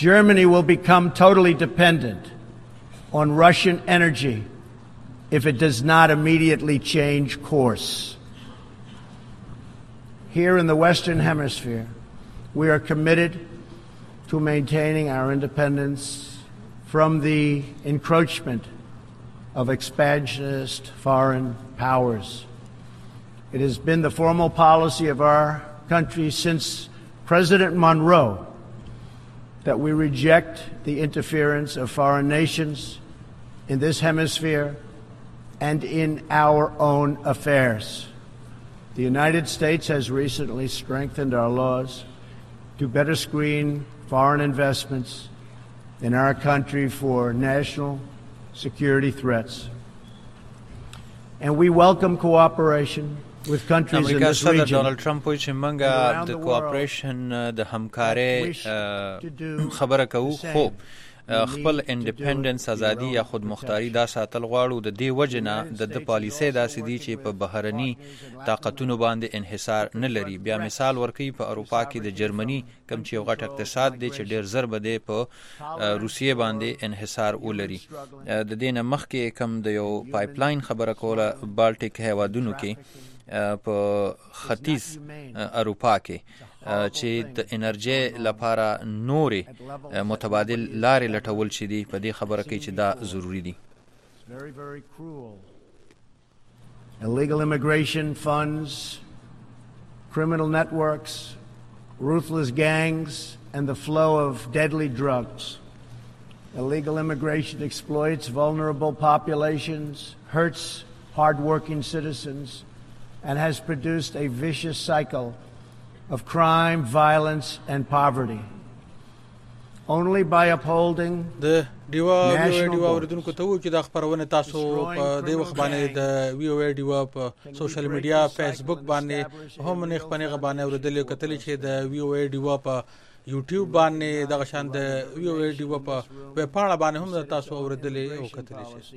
Germany will become totally dependent on Russian energy if it does not immediately change course. Here in the Western Hemisphere, we are committed to maintaining our independence from the encroachment of expansionist foreign powers. It has been the formal policy of our country since President Monroe that we reject the interference of foreign nations in this hemisphere and in our own affairs. The United States has recently strengthened our laws to better screen foreign investments in our country for national security threats. And we welcome cooperation with countries in this region. region. Donald Trump چې منګه د کوآپریشن د همکارۍ خبره کوو خو خپل انډیپندنس ازادي یا خودمختاري دا ساتل غواړو د دې وجه نه د پالیسۍ داسې دي چې په بهرني طاقتونو باندې انحصار نه لري. بیا مثال ورکوي په اروپا کې د جرمني کوم چې یو غټ اقتصاد دی چې ډېر زر به دی په روسیې باندې انحصار ولري. د دې نه مخکې کوم د یو پایپلاین خبره کوله بالټیک هیوادونو کې په ختیځ اروپا کې چې د انرژي لپاره نورې متبادل لارې لټول شي دي په دې خبره کوي چې دا ضروری دي. Illegal immigration funds, criminal networks, ruthless gangs, and the flow of deadly drugs. Illegal immigration exploits vulnerable populations, hurts hard-working citizens, and has produced a vicious cycle of crime, violence, and poverty. Only by upholding the دیوا اوریدونکو ته وو چې دا خبرونه تاسو په دې وخت باندې د ویو دیوا په سوشل میډیا فیسبوک باندې هم نه خپنه غبانه اوریدل کتل چې د ویو دیوا په یوټیوب باندې د غشان د ویو دیوا په ویب پاڼه باندې هم تاسو اوریدل او کتل شي.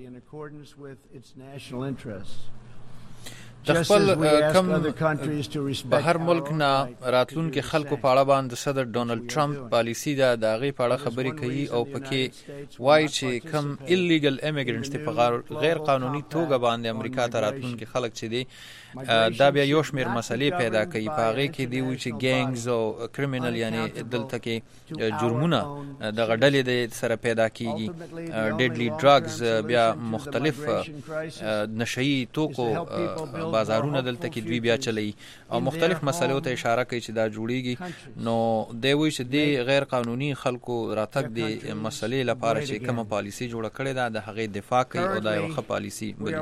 د خپل کم بهر ملک نه راتلونکي خلکو په اړه باندې صدر ډونالد ټرمپ پالیسی دا د هغې په اړه خبرې کوي او پکې وایي چې کم ایلیګل امیګرنټس په غیر قانوني توګه باندې امریکا ته راتلونکي خلک چې دي دا بیا یو شمېر مسلې پیدا کوي. په هغې کې دی وایي چې ګینګز او کریمینل یعنی دلته کې جرمونه دغه ډلې د سره پیدا کیږي. ډیډلی ډرګز بیا مختلف نشهیي توکو بازارونه دلته کې دوی بیا چلی او مختلف مسلو ته اشاره کوي چې دا جوړیږي. نو دی وایي چې د غیر قانوني خلکو راتګ د مسلې لپاره چې کومه پالیسي جوړه کړې ده د هغې دفاع کوي او دا یو ښه پالیسي بولي.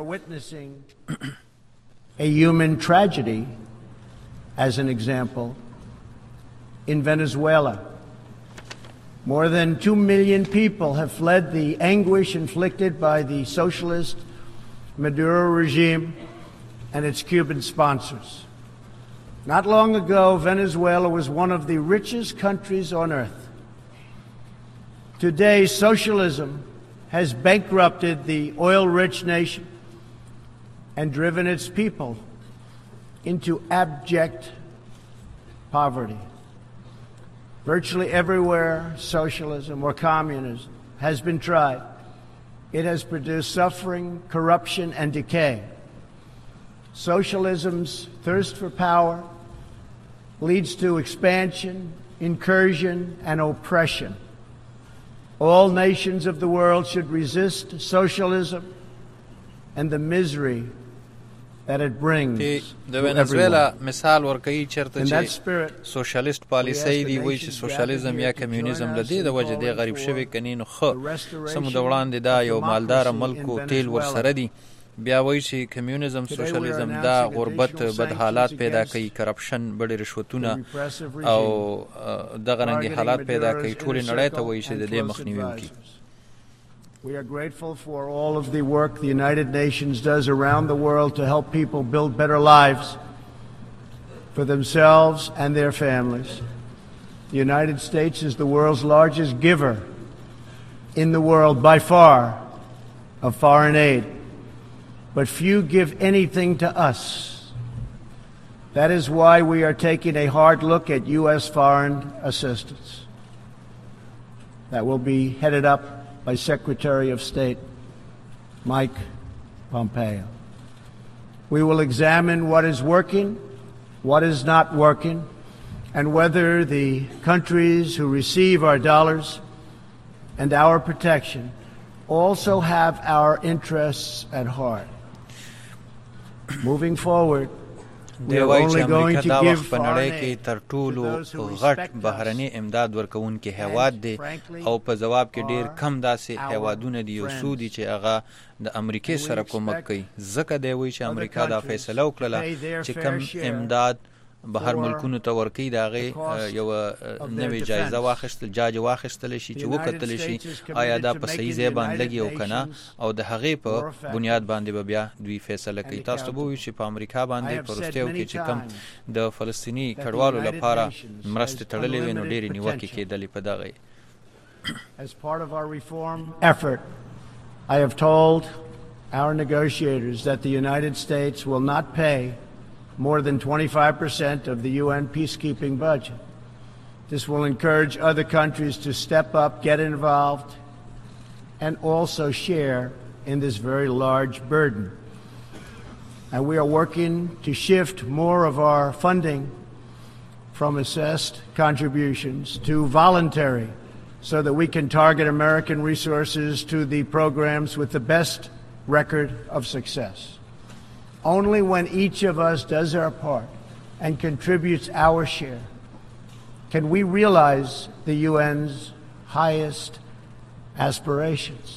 A human tragedy, as an example, in Venezuela. More than 2 million people have fled the anguish inflicted by the socialist Maduro regime and its Cuban sponsors. Not long ago, Venezuela was one of the richest countries on earth. Today, socialism has bankrupted the oil-rich nation and driven its people into abject poverty. Virtually everywhere socialism or communism has been tried, it has produced suffering, corruption, and decay. Socialism's thirst for power leads to expansion, incursion, and oppression. All nations of the world should resist socialism and the misery that it brings. د ونزویلا مثال ورکوي چېرته چې سوشلیست پالیسۍ دی وایي چې سوشلیزم یا کمیونیزم له دې د وجې دی غریب شوی کني نو ښه څه موده وړاندې دا یو مالداره ملک و تیل ورسره دي بیا وایي چې کمیونیزم سوشلیزم دا غربت بد حالات پیدا کوي کرپشن بډې رشوتونه او دغه رنګې حالات پیدا کوي ټولې نړۍ ته وایي چې د دې مخنیوي وکړي. We are grateful for all of the work the United Nations does around the world to help people build better lives for themselves and their families. The United States is the world's largest giver in the world by far of foreign aid, but few give anything to us. That is why we are taking a hard look at U.S. foreign assistance. that will be headed up by Secretary of State Mike Pompeo. We will examine what is working, what is not working, and whether the countries who receive our dollars and our protection also have our interests at heart. Moving forward, we are only going to give foreign aid to those who respect بهرني امداد ورکوونکي هیواد دی او په جواب کې ډیر کم داسې هیوادونه دي او سودي چې هغه د امریکای سره کومک کوي ځکه دی وایي چې امریکا دا فیصله وکړه چې کم امداد بهر ملکونو ته ورکوي د هغې یوه نوې جایزه واخیستلی شي چې وکتلی شي آیا دا په صحیح ځای باندې لګي او که نه او د هغې په بنیاد باندې به بیا دوی فیصله کوي. تاسو ته به ووایو چې په امریکا باندې په وروستیو کې چې کم د فلسطیني کډوالو لپاره مرستې تړلې وې نو ډېرې نیوکې کېدلې په دغه. As part of our reform effort, I have told our negotiators that the United States will not pay more than 25% of the UN peacekeeping budget. This will encourage other countries to step up, get involved, and also share in this very large burden. And we are working to shift more of our funding from assessed contributions to voluntary so that we can target American resources to the programs with the best record of success. Only when each of us does our part and contributes our share can we realize the UN's highest aspirations.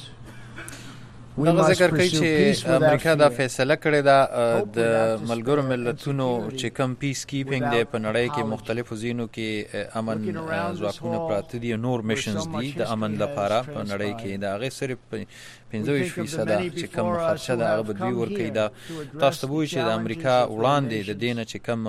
دغه ذکر کوي چې امریکا دا فیصله کړې ده د ملګرو ملتونو چې کم پیس کیپینګ دی په نړۍ کې مختلفو ځایونو کې امن ځواکونه پراته دي نور میشنز دي د امن لپاره په نړۍ کې د هغې صرف 25% چې کم خرچه ده هغه به دوی ورکوي. دا تاسو ته به وایي چې د امریکا وړاندې د دې نه چې کم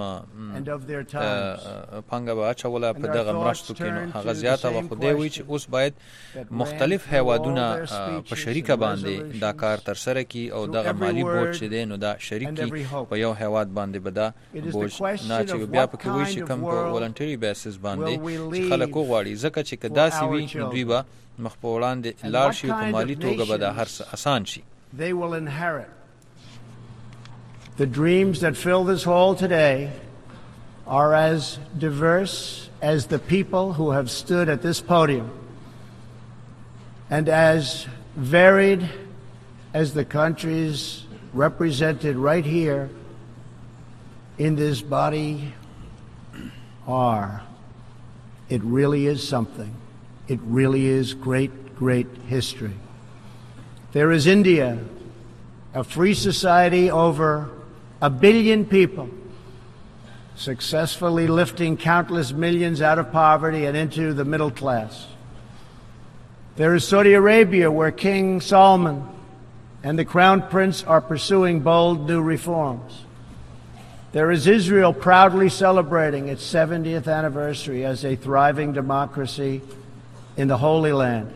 پانګه به اچوله په دغه مرستو کې نو هغه زیاته وه خو دی وایي چې اوس باید مختلف هیوادونه په شریکه باندې دا کار ترسره کړي او دغه مالی بوج چې دی نو دا شریک کړي په یو هیواد باندې به دا بوج نه اچوي. بیا پکې وایي چې کم په ولنټري بیسس باندې چې خلک وغواړي ځکه چې که داسې وي نو دوی به مخ په وړاندې لاړ شي په مالي توګه به دا هر څه اسان شي. They will inherit the dreams that fill this hall today are as diverse as the people who have stood at this podium and as varied as the countries represented right here in this body are. It really is something. It really is great, great history. There is India, a free society over 1 billion people, successfully lifting countless millions out of poverty and into the middle class. There is Saudi Arabia, where King Salman and the Crown Prince are pursuing bold new reforms. There is Israel, proudly celebrating its 70th anniversary as a thriving democracy in the Holy Land.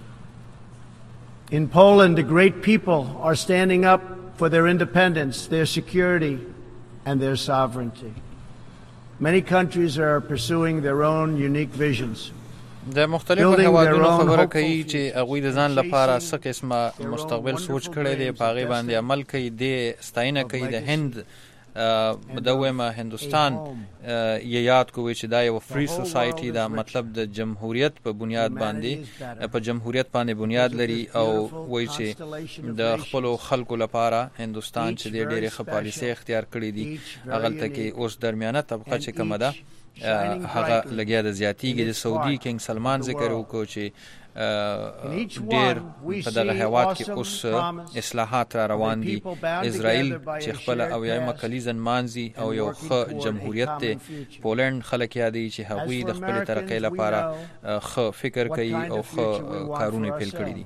In Poland, the great people are standing up for their independence, their security, and their sovereignty. Many countries are pursuing their own unique visions. د مختلفو هیوادونو خبره کوي چې هغوی د ځان لپاره څه قسمه مستقبل سوچ کړی دی په هغې باندې عمل کوي د ستاینه کوي د هند دا وایم هندوستان یې یاد کوي چې دا یو فری سوسایټي دا مطلب د جمهوریت په بنیاد باندې په جمهوریت باندې بنیاد لري او وایي چې د خپلو خلکو لپاره هندوستان چې د ډېرې ښه پالیسۍ اختیار کړي دي هغلته کې اوس درمیانه طبقه چې کومه ده هغه لګیا د زیاتیږي. د سعودي کنګ سلمان ذکر وکړو چې ډېر په دغه هیواد کې اوس اصلاحات را روان دي. اسرائیل چې خپله اویایمه کلیزه نمانځي او یو ښه جمهوریت دی. پولنډ خلک یادوي چې هغوی د خپلې ترقۍ لپاره ښه فکر کوي او ښه کارونه یې پیل کړي دي.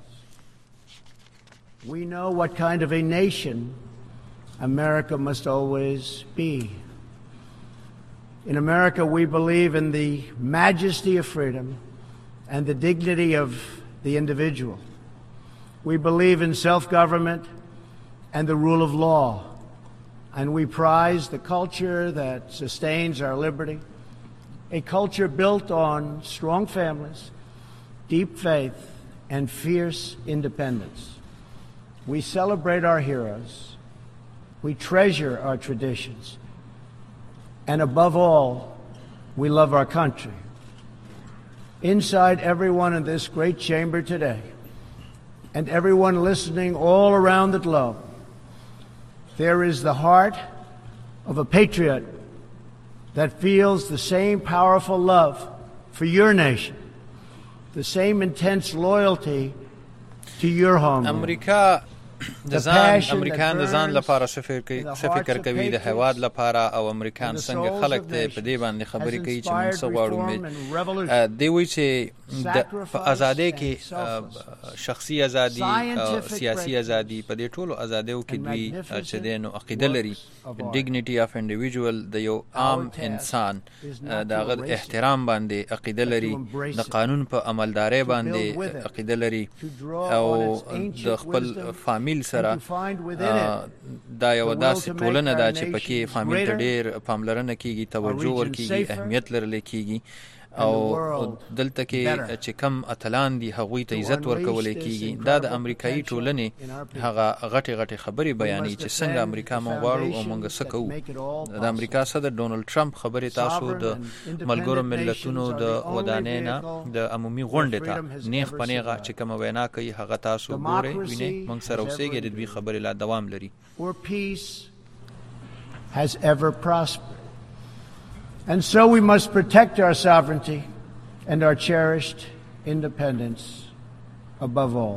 We know what kind of a nation America must always be. In America, we believe in the majesty of freedom and the dignity of the individual. We believe in self-government and the rule of law, and we prize the culture that sustains our liberty, a culture built on strong families deep faith, and fierce independence. We celebrate our heroes. We treasure our traditions. And above all, we love our country. Inside everyone in this great chamber today, and everyone listening all around the globe, there is the heart of a patriot that feels the same powerful love for your nation, the same intense loyalty to your homeland. امریکایان د ځان لپاره څه فکر کوي د هیواد لپاره او امریکایان څنګه خلک ته په دې باندې خبرې کوي چې موږ څه غواړو. دوی وایي چې په ازادۍ کې شخصي ازادي او سیاسي ازادي په دې ټولو ازادیو کې دوی چې دی نو عقیده لري ډیګنیټي اف انډیویجوال د یو عام انسان د هغه احترام باندې عقیده لري د قانون په عملدارۍ باندې عقیده لري او د خپل فامیل سره دا یو داسې ټولنه ده چې پکې فامیل ته ډېر پاملرنه کیږي توجه ورکیږي اهمیت لرل کیږي او دلته کې چې کم اتلان دي هغوی ته عزت ورکول کیږي. دا د امریکایي ټولنې هغه غټې غټې خبرې بیانوي چې څنګه امریکا موږ غواړو او موږ څه کوو. د امریکا صدر ډونالد ټرمپ خبرې تاسو د ملګرو ملتونو د ودانۍ نه د عمومي غونډې ته نیغ په نیغه چې کومه وینا کوي هغه تاسو ګورئ وینئ موږ سره اوسېږئ د دوی خبرې لا دوام لري. Has ever prospered. And so we must protect our sovereignty and our cherished independence above all.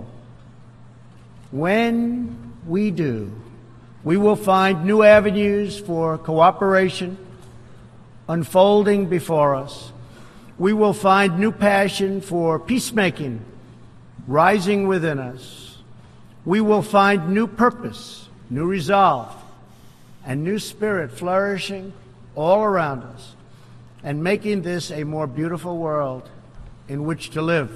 When we do, we will find new avenues for cooperation unfolding before us. We will find new passion for peacemaking rising within us. We will find new purpose, new resolve, and new spirit flourishing all around us, and making this a more beautiful world in which to live.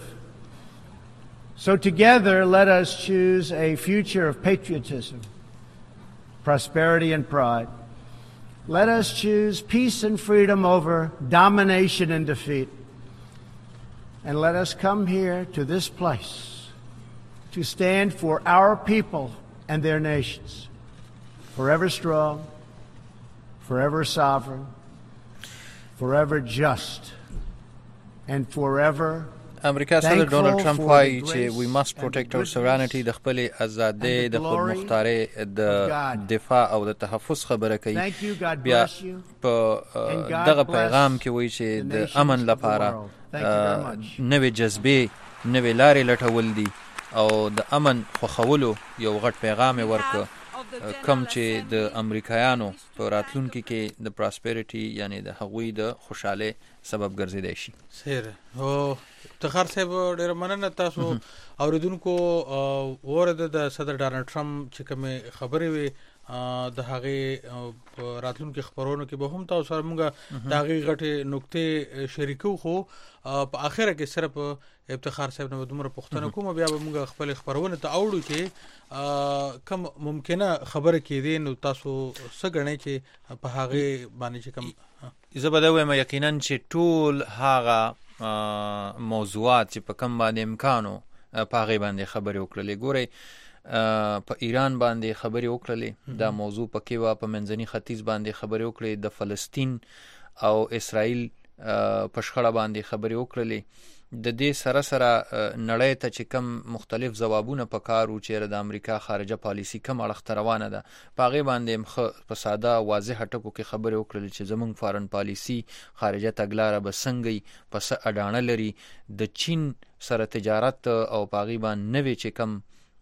So together, let us choose a future of patriotism, prosperity and pride. Let us choose peace and freedom over domination and defeat. And let us come here to this place to stand for our people and their nations, forever strong, forever sovereign, forever just, and forever امریکا صدر ډونالد ټرمپ وایي چې we must protect our sovereignty د خپلې ازادۍ د خودمختارۍ د دفاع او د تحفظ خبره کوي. بیا په دغه پیغام کې وایي چې د امن لپاره نوې جذبې نوې لارې لټول دي او د امن خوښولو یو غټ پیغام یې ورکړ کم چې د امریکایانو په راتلونکي کې د پراسپریټي یعنی د هغوی د خوشحالۍ سبب ګرځیدای شي. سره او تخار صاحب ډېر مننه تاسو اوریدونکو ورته د صدر ډونالد ټرمپ چې کومه خبرې وي د هغه راتلونکي خبرونو کې به هم تاسو سره موږ د هغه غټه نقطې شریکو خو په اخره کې صرف افتخار صاحب نو دومره پښتنه کوم بیا به موږ خپل خبرونه ته اوړو چې کم ممکنه خبره کې دي نو تاسو څه غنئ چې په هغه باندې چې کم زبده وایم یقینا چې ټول هغه موضوعات چې په کم باندې امکانو په هغه باندې خبرې وکړلې. ګورئ په ایران باندې خبرې وکړلې دا موضوع پکې وا په منځني ختیځ باندې خبرې وکړلې د فلسطین او اسرائیل په شخړه باندې خبرې وکړلې. د دې سره سره نړۍ ته چې کم مختلف ځوابونه پکارو چې د امریکا خارجه پالیسی کم اړخ روانه ده په هغه باندې په ساده واضح ټکو کې خبرې وکړلې چې زمونږ فارن پالیسی خارجه تګلاره به څنګه پس اډانه لري د چین سره تجارت او په هغه باندې نوې چې کم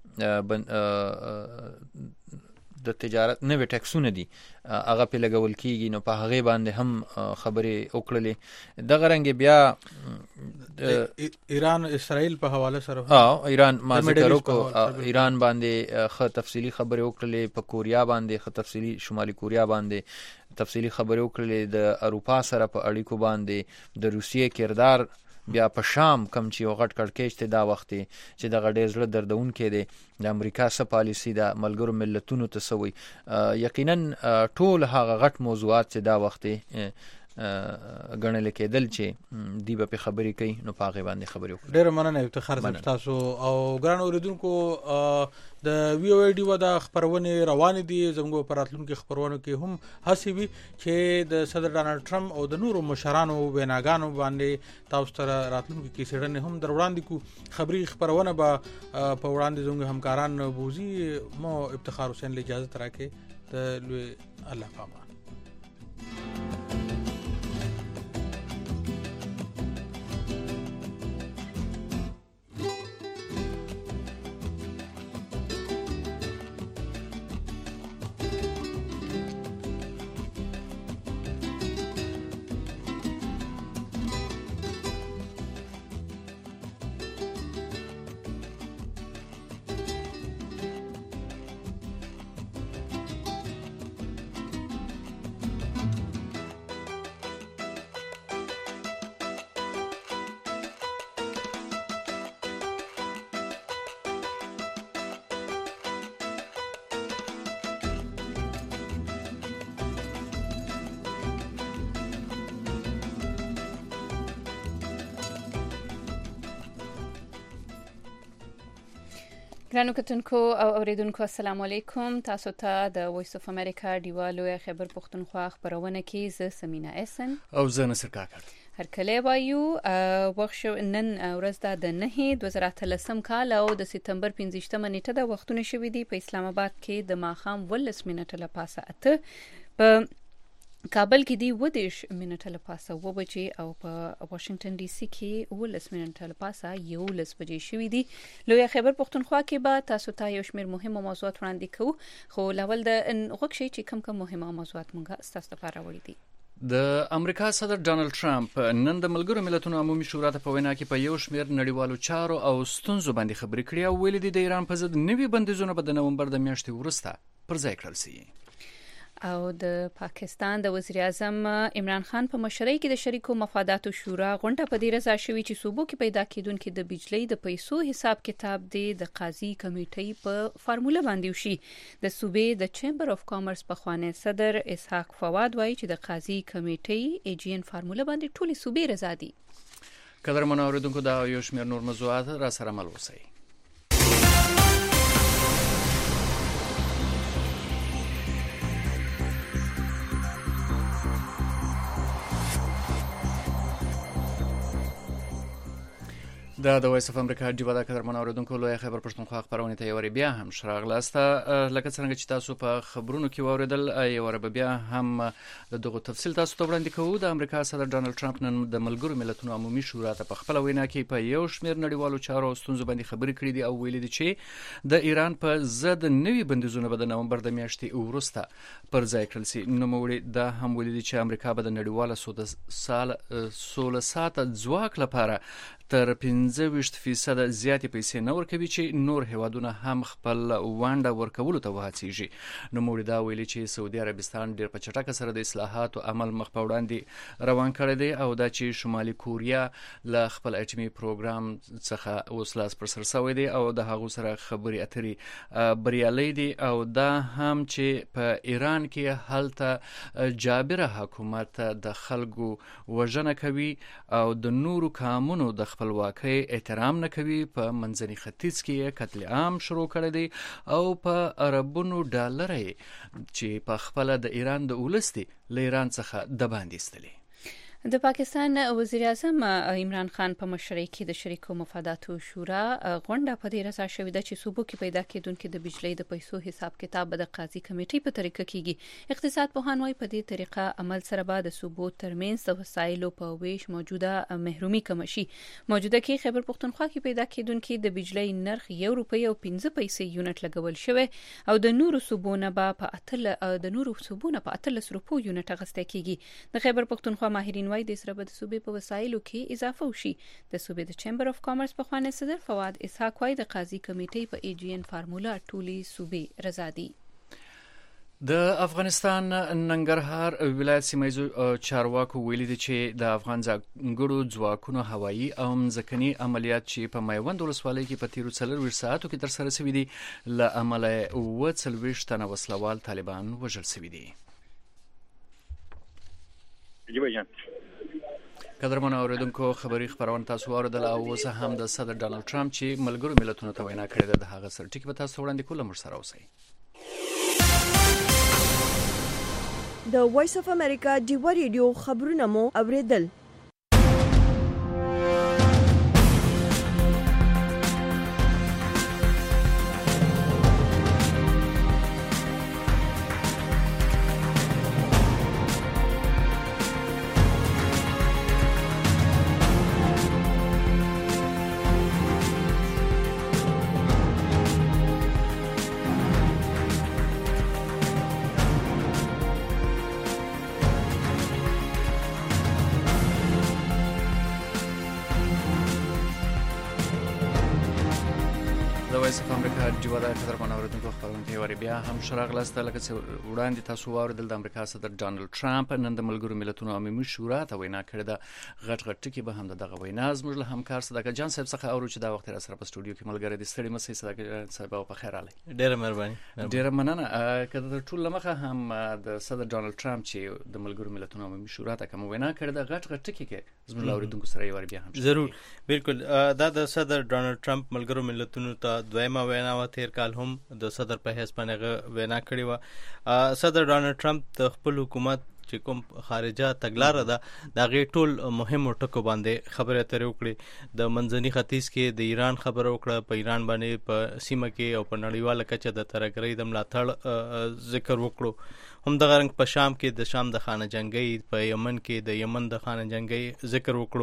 د تجارت نوې ټیکسونه دي هغه په لګول کیږي نو په هغه باندې هم خبرې وکړلې. دغه رنګ بیا ایران اسرائیل په حواله سره ایران ما ذکر وکړو ایران باندې خه تفصیلی خبرې وکړلې په کوریا باندې خه تفصیلی شمالي کوریا باندې تفصیلی خبرې وکړلې د اروپا سره په اړیکو باندې د روسیې کردار بیا په شام کم چې یو غټ کړکېچ ته دا وخت چې د غډې زړه دردونکې دی د امریکا څخه پالیسی دا ملګرو ملتونو ته سوي یقینا ټول هغه غټ موضوعات چې دا وخت ګڼل کېدل چې دی به خبرې کوي نو په هغه باندې خبرې وکړو. ډېر مننه افتخار صاحب تاسو او ګران اوریدونکو د وی او ډي و د خبرونه روان دي زموږ په راتلونکو خبرونو کې هم هڅه وي چې د صدر ډانلډ ټرمپ او د نورو مشرانو ویناګانو باندې تاسو ته راتلونکو کې سړنه هم در وړاندې کو خبري خبرونه به په وړاندې زموږ همکاران بوزي. مو افتخار حسین له اجازه تراکه ته لوی الله پامان. ګرانو کتونکو او اوریدونکو السلام علیکم. تاسو ته د وایس اف امریکا دیوالو خبر پښتونخوا خبرونه کې ز سمینا اسن او زه نصر کاکړ هر کله وایو وښو نن ورځ د 9/2013 کال او د سپتمبر 15 نیټه د وختونه شوې دي په اسلام آباد کې د ماخام 10 منټه لپاسه اته په کابل کې دی 10 منټه لپاسه 9 بجې او په واشنگټن ډي سي کې 10 منټه لپاسه 11 بجې شوې دي. لوی خبر پښتونخوا کې به تاسو ته یو شمېر مهمه موضوعات وړاندې کوو خو لاول د غوښشي چې کوم مهمه موضوعات مونږه تاسو لپاره وړي دي. د امریکا صدر ډانلډ ټرمپ نن د ملګرو ملتونو عمومي شورا ته په وینا کې په یو شمېر نړیوالو چارو او ستونزو باندې خبرې کړې او ویلي دي د ایران په ضد نوي بندیزونه په نومبر د میاشتې وروسته پر ځای کړل شي. او د پاکستان د وزیر اعظم عمران خان په مشرۍ کې د شریکو مفاداتو شورا غونډه په دې رضا شوې چې صوبو کې پیدا کېدونکو د بجلی د پیسو حساب کتاب د قاضي کمیټې په فارموله باندې وشي. د صوبې د چیمبر اف کامرس په خوانه صدر اسحاق فواد وایي چې د قاضي کمیټې ایجین فارموله باندې ټولې صوبې رضا دي. قدرمن اوریدونکو دا یو شمېر نور موضوعات را سره مل اوسئ. دا د وایس اف امریکا دی ودا قدرمن اوریدونکو لوی خبر پښتونخوا خبرونه ته یوري بیا هم شراغلاسته لکه څنګه چې تاسو په خبرونو کې اوریدل یوري بیا هم د دغه تفصیل تاسو ته وړاندې کوو. د امریکا صدر ډانلډ ټرمپ نن د ملګرو ملتونو عمومي شورا ته په خپل وینا کې په یو شمېر نړیوالو چارو او ستونزو باندې خبرې کړې دي او ویلي دي چې د ایران په ضد نوي بندیزونه به د نومبر د میاشتې وروسته پر ځای کړل شي. نو موږ دا هم ویلي دي چې امریکا به د نړیواله سولسات ځواک لپاره تر 15% زیاتې پیسې نه ورکوي چې نور هیوادونه هم خپل وانډه ورکولو ته وهڅیږي. نو موږ دا ویلي چې سعودي عربستان ډېر په چټکه سره د اصلاحاتو عمل مخ په وړاندې روان کړی دی او دا چې شمالي کوریا له خپل اټومي پروګرام څخه اوس لاس پر سر شوی دی او د هغو سره خبرې اترې بریالۍ دي او دا هم چې په ایران کې هلته جابره حکومت د خلکو وژنه کوي او د نورو قانونو د خپلواکۍ احترام نه کوي. په منځني ختیځ کې قتل عام شروع کړی دی او په اربونو ډالر چې په خپل د ایران د اولستي له ایران څخه د باندې استلي. د پاکستان وزیر اعظم عمران خان په مشرۍ کې د شریکو مفاداتو شورا غونډه په دې رضا شوې ده چې صوبو کې پیدا کېدونکو د بجلی د پیسو حساب کتاب د قاضي کمیټې په طریقه کېږي. اقتصاد پوهان وايي په دې طریقه عمل سره به د صوبو ترمنځ د وسایلو په ویش موجوده محرومي کم شي. موجوده کې خیبر پښتونخوا کې پیدا کېدونکو د بجلی نرخ €1.15 یونټ لګول شوی او د نورو صوبونه په 18 روپو یونټ اغسته کېږي. د خیبر پښتونخوا ماهرین وايي د سره د صوبې په وسایلو کې اضافه وشي. د صوبې د چیمبر اف کامرس په خوانه صدر فواد اسحاق وايي د قاضي کمیټې په ایجین فارموله ټولي صوبې رضا دي. د افغانستان ننګرهار ولایت سیمایي چارواکو ویلي دي چې د افغان ځانګړو ځواکونو هوایي او مځکني عملیات چې په میوند ولسوالۍ کې په تیرو 4 ساعتو کې ترسره شوي دي له امله 40 تنه وسلوال طالبان وژل شوي دي. جیبه جان قدرمن اوریدونکو خبری خبرونه تاسو اوریدل او اوس هم د صدر ډانلډ ټرمپ چې ملګرو ملتونو ته وینا کړې ده د هغه سره ټکی به تاسو وړاندې کوله مر سره اوسئ. د وایس اف امریکا ډیو ریډیو خبرونه مو اوریدل. وایس اف امریکا ډیو دا قدرمن اوریدونکو خبرونه ته وری بیا هم شراغلست لکه چې وړاندې تاسو واوریدل د امریکا صدر ډانلډ ټرمپ نن د ملګرو ملتونو عمومي شورا ته وینا کړې ده. غټ ټکی به هم دغه وینا زموږ له همکار صدقه جان صاحب څخه اورو چې دا وخت را سره په سټوډیو کې ملګری د ستړي مسي صدقه صاحب په خیر علي. ډیره مهرباني. ډیره مننه. کله ټول لمخه هم د صدر ډانلډ ټرمپ چې د ملګرو ملتونو عمومي شورا ته کوم وینا کړې ده غټ ټکی کې زموږ له اوریدونکو سره یې ور بیا هم ضرور بالکل دا د صدر ډانلډ ټرمپ ملګرو ملتونو ته دویمه وینا و. تیر کال هم د صدر په حیث باندې وینا کړې و. صدر ډانلډ ټرمپ د خپل حکومت چې کوم خارجه تګلاره ده دا غي ټول مهمو ټکو باندې خبره اترې وکړي. د منځني ختیځ کې د ایران خبره وکړه، په ایران باندې په سیمه کې او په نړیواله کچه د ترګرۍ د ملاتړ ذکر وکړو. هم د غرنګ په شام کې د شام د خانه جنگي، په یمن کې د یمن د خانه جنگي ذکر وکړو.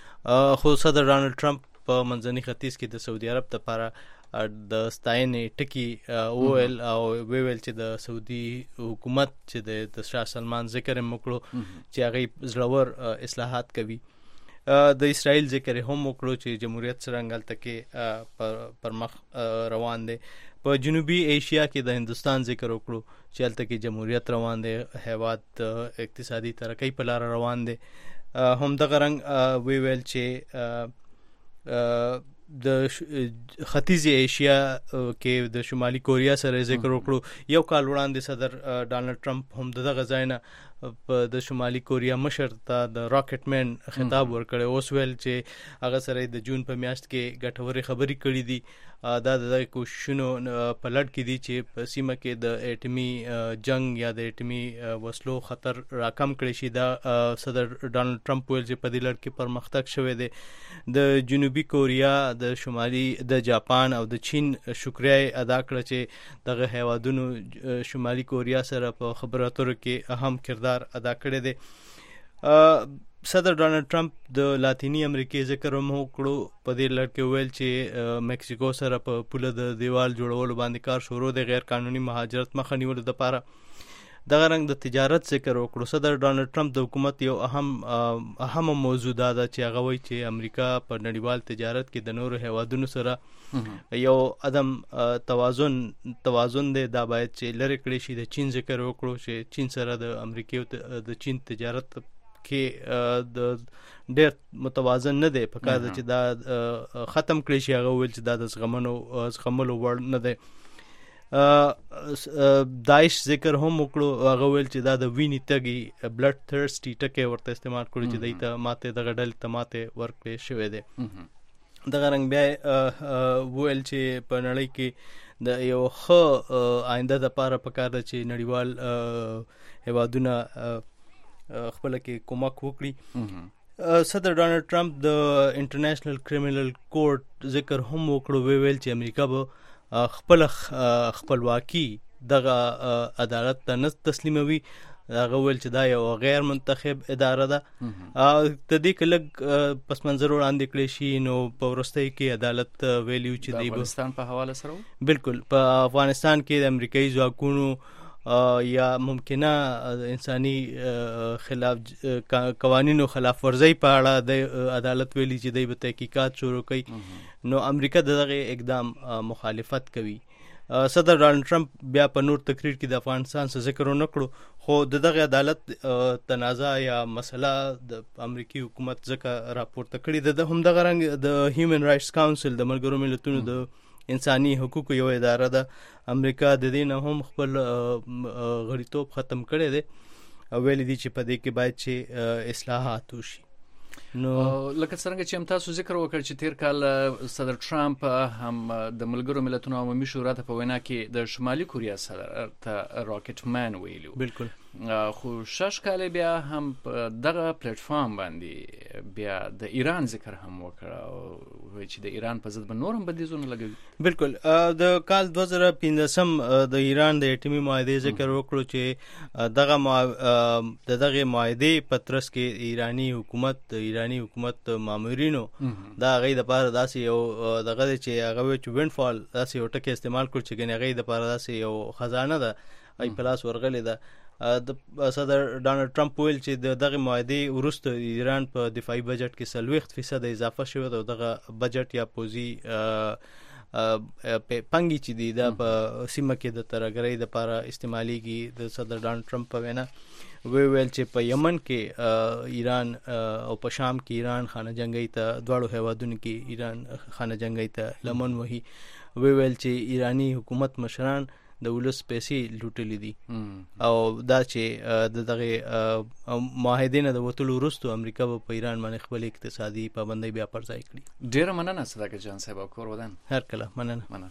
خو صدر ډانلډ ټرمپ په منځني ختیځ کې د سعودي عرب لپاره د ستاینې ټکی وویل او ویل چې د سعودي حکومت چې د شاه سلمان ذکر وکړو چې هغه زړور اصلاحات کوي. د اسرائیل ذکر هم وکړو چې جمهوریت څنګه تکي پر مخ روان دي. په جنوبي ایشیا کې د هندستان ذکر وکړو چې هلته کې جمهوریت روان دي، هیواد اقتصادي ترقۍ په لار روان دي. هم د غرنګ ویل چې د ختیځی ایشیا کې د شمالي کوریا سره ذکر وکړو. یو کال وړاندې صدر ډانلډ ټرمپ هم دغه ځای نه د شمالي کوریا مشر ته د راکټ مین خطاب ورکړی. اوس ویل چې هغه سره د جون په میاشت کې ګټورې خبرې کړې دي. دا د کوششونو په لړ کې دي چې په سیمه کې د اټومي جنگ یا د اټومي وسلو خطر راکم کړي شي. دا صدر ډانلډ ټرمپ ویل چې په دې لړ کې پرمختګ شوی دی. د جنوبي کوریا، د شمالي د جاپان او د چین شکریه ادا کړه چې دغه هیوادونو شمالي کوریا سره په خبرو اترو کې اهم کردار ادا کړی دی. صدر ډانلډ ټرمپ د لاتینی امریکای ذکر هم وکړو. په دې لړ کې ویل چې مکسیکو سره په پوله د دیوال جوړولو باندې کار شروع دی، غیر قانوني مهاجرت مخه نیولو لپاره. دغه رنګ د تجارت ذکر وکړو. صدر ډانلډ ټرمپ د حکومت یو اهم موضوع دا ده چې هغه وایي چې امریکا په نړیوال تجارت کې د نورو هیوادونو سره یو عدم توازن دی، دا باید چې لرې کړی شي. د چین ذکر وکړو چې چین سره د امریکا د چین تجارت کې د ډېر متوازن نه دی، په کار چې دا ختم کړی شي. هغه ویل چې دا د زغملو وړ نه دی. داعش ذکر هم وکړو. هغه ویل چې دا د وینې تږي بلډ تھرسټي ټکی ورته استعمال کړو چې دایته ماته دغه ډلې ته ماته ورکړې شوې ده. دغه رنګ بیا ویل چې په نړۍ کې د یو ښه آینده لپاره پکار ده چې نړیوال هیوادونه خپل کې کومک وکړي. صدر ډانلډ ټرمپ د انټرنیشنل کریمینل کورټ ذکر هم وکړو. ویل چې امریکا به خپلواکي دغه عدالت ته نه تسلیموي. هغه ویل چې دا یو غیر منتخب اداره ده. د دې کله پس منظر وړاندې کړی شي نو په ورستۍ کې عدالت ویلیو چې د افغانستان په حواله سره بالکل په افغانستان کې د امریکایي ځواکونو یا ممکنه انساني خلاف قوانینو خلاف ورزي په اړه د عدالت ویلي چې دوی به تحقیقات شروع کوي. نو امریکا دغه اقدام مخالفت کوي. صدر ډانلډ ټرمپ بیا په نور تقریر کې د افغانستان څخه ذکر ونکړو، خو دغه عدالت تنازع یا مسله د امریکای حکومت ځکه راپورته کړی ده. هم دغه رنګ د هیومن رائټس کاونسل د ملګرو ملتونو د انساني حقوقو یو اداره ده. امریکا د دې نه هم خپل غړیتوب ختم کړی دی ویل دي چې په دې کې باید چې اصلاحات وشي. نو لکه څنګه چې هم تاسو ذکر وکړ چې تیر کال صدر ټرمپ هم د ملګرو ملتونو عمومي شورا ته په وینا کې د شمالي کوریا صدر ته راکټ مان ویلو. بالکل. خو شش کال بیا هم دغه پلیټ فارم باندې بیا د ایران ذکر هم وکړ او چې د ایران په ضد به نور هم بندیزونه لګوي. بالکل. د کال 2015 د ایران د اټومي معاهدې ذکر وکړو چې دغه معاهدې په ترڅ کې ایرانی حکومت مامورینو دا غي د پاره داسې یو دغه چې هغه چې وینډ فال داسې یو ټکی استعمال کړ چې ګنې غي د پاره داسې یو خزانه ده ای پلاس ورغلې ده. د صدر ډانلډ ټرمپ ویل چې دغه معاهدې وروسته ایران په دفاعي بجټ کې 40% اضافه شوی او دغه بجټ یا پوزي پنګي چې دی دا په سیمه کې د ترګرۍ د لپاره استعماليږي. د صدر ډانلډ ټرمپ په وینا ویل چې په یمن کې ایران او په شام کې ایران خانه جنگي ته دواړو هیوادونو کې ایران خانه جنگي ته لمن وهي. ویل چې ایرانی حکومت مشران د ولس پیسې لوټلې دي او دا چې دغه معاهدې نه د وټولو وروسته امریکا په ایران باندې خپل اقتصادي پابندۍ بیا پر ځای کړي. ډیره مننه صدقه جان صاحب او کور ودان. هر کله مننه.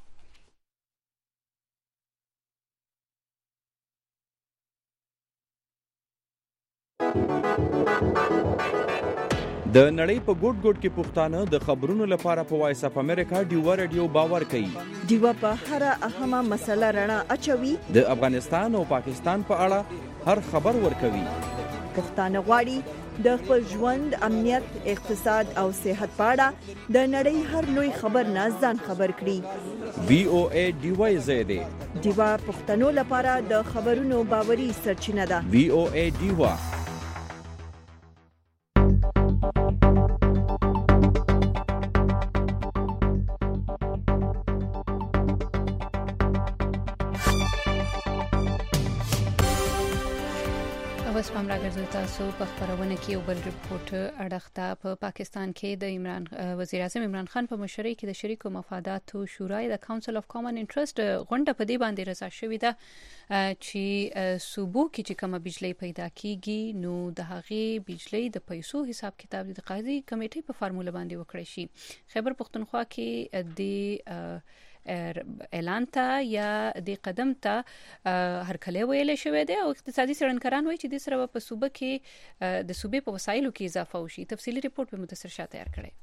د نړۍ په ګوټ ګوټ کې پښتانه د خبرونو لپاره په وایس اپ امریکا ډیوا رادیو باور کوي. ډیوا په هر اهمه مسله رڼا اچوي. د افغانستان او پاکستان په اړه هر خبر ورکوي. پښتانه غواړي د خپل ژوند، امنیت، اقتصاد او صحت په اړه د نړۍ هر لوی خبر نه ځان خبر کړي. VOA ډیوا زیاده ډیوا پښتنو لپاره د خبرونو باوري سرچینه ده. VOA ډیوا. اوس هم راګرځي تاسو په خبرونه کې یو بل ریپورت اړخته. په پاکستان کې د وزیر اعظم عمران خان په مشرۍ کې د شریکو مفاداتو شورای د کونسل اف کامن انټرست غونډه په دې باندې رضا شوې ده چې صوبو کې چې کومه بجلی پیدا کیږي نو د هغې بجلی د پیسو حساب کتاب د قاضي کمیټې په فارموله باندې وکړي شي. خیبر پختونخوا کې د اعلان ته یا د قدم ته هرکلی ویل شوی دی او اقتصادي څېړنکاران وایي چې د سره په صوبه کې د صوبې په وسایلو کې اضافه وشي. تفصیلی ریپورت په متصر شاه تیار کړی.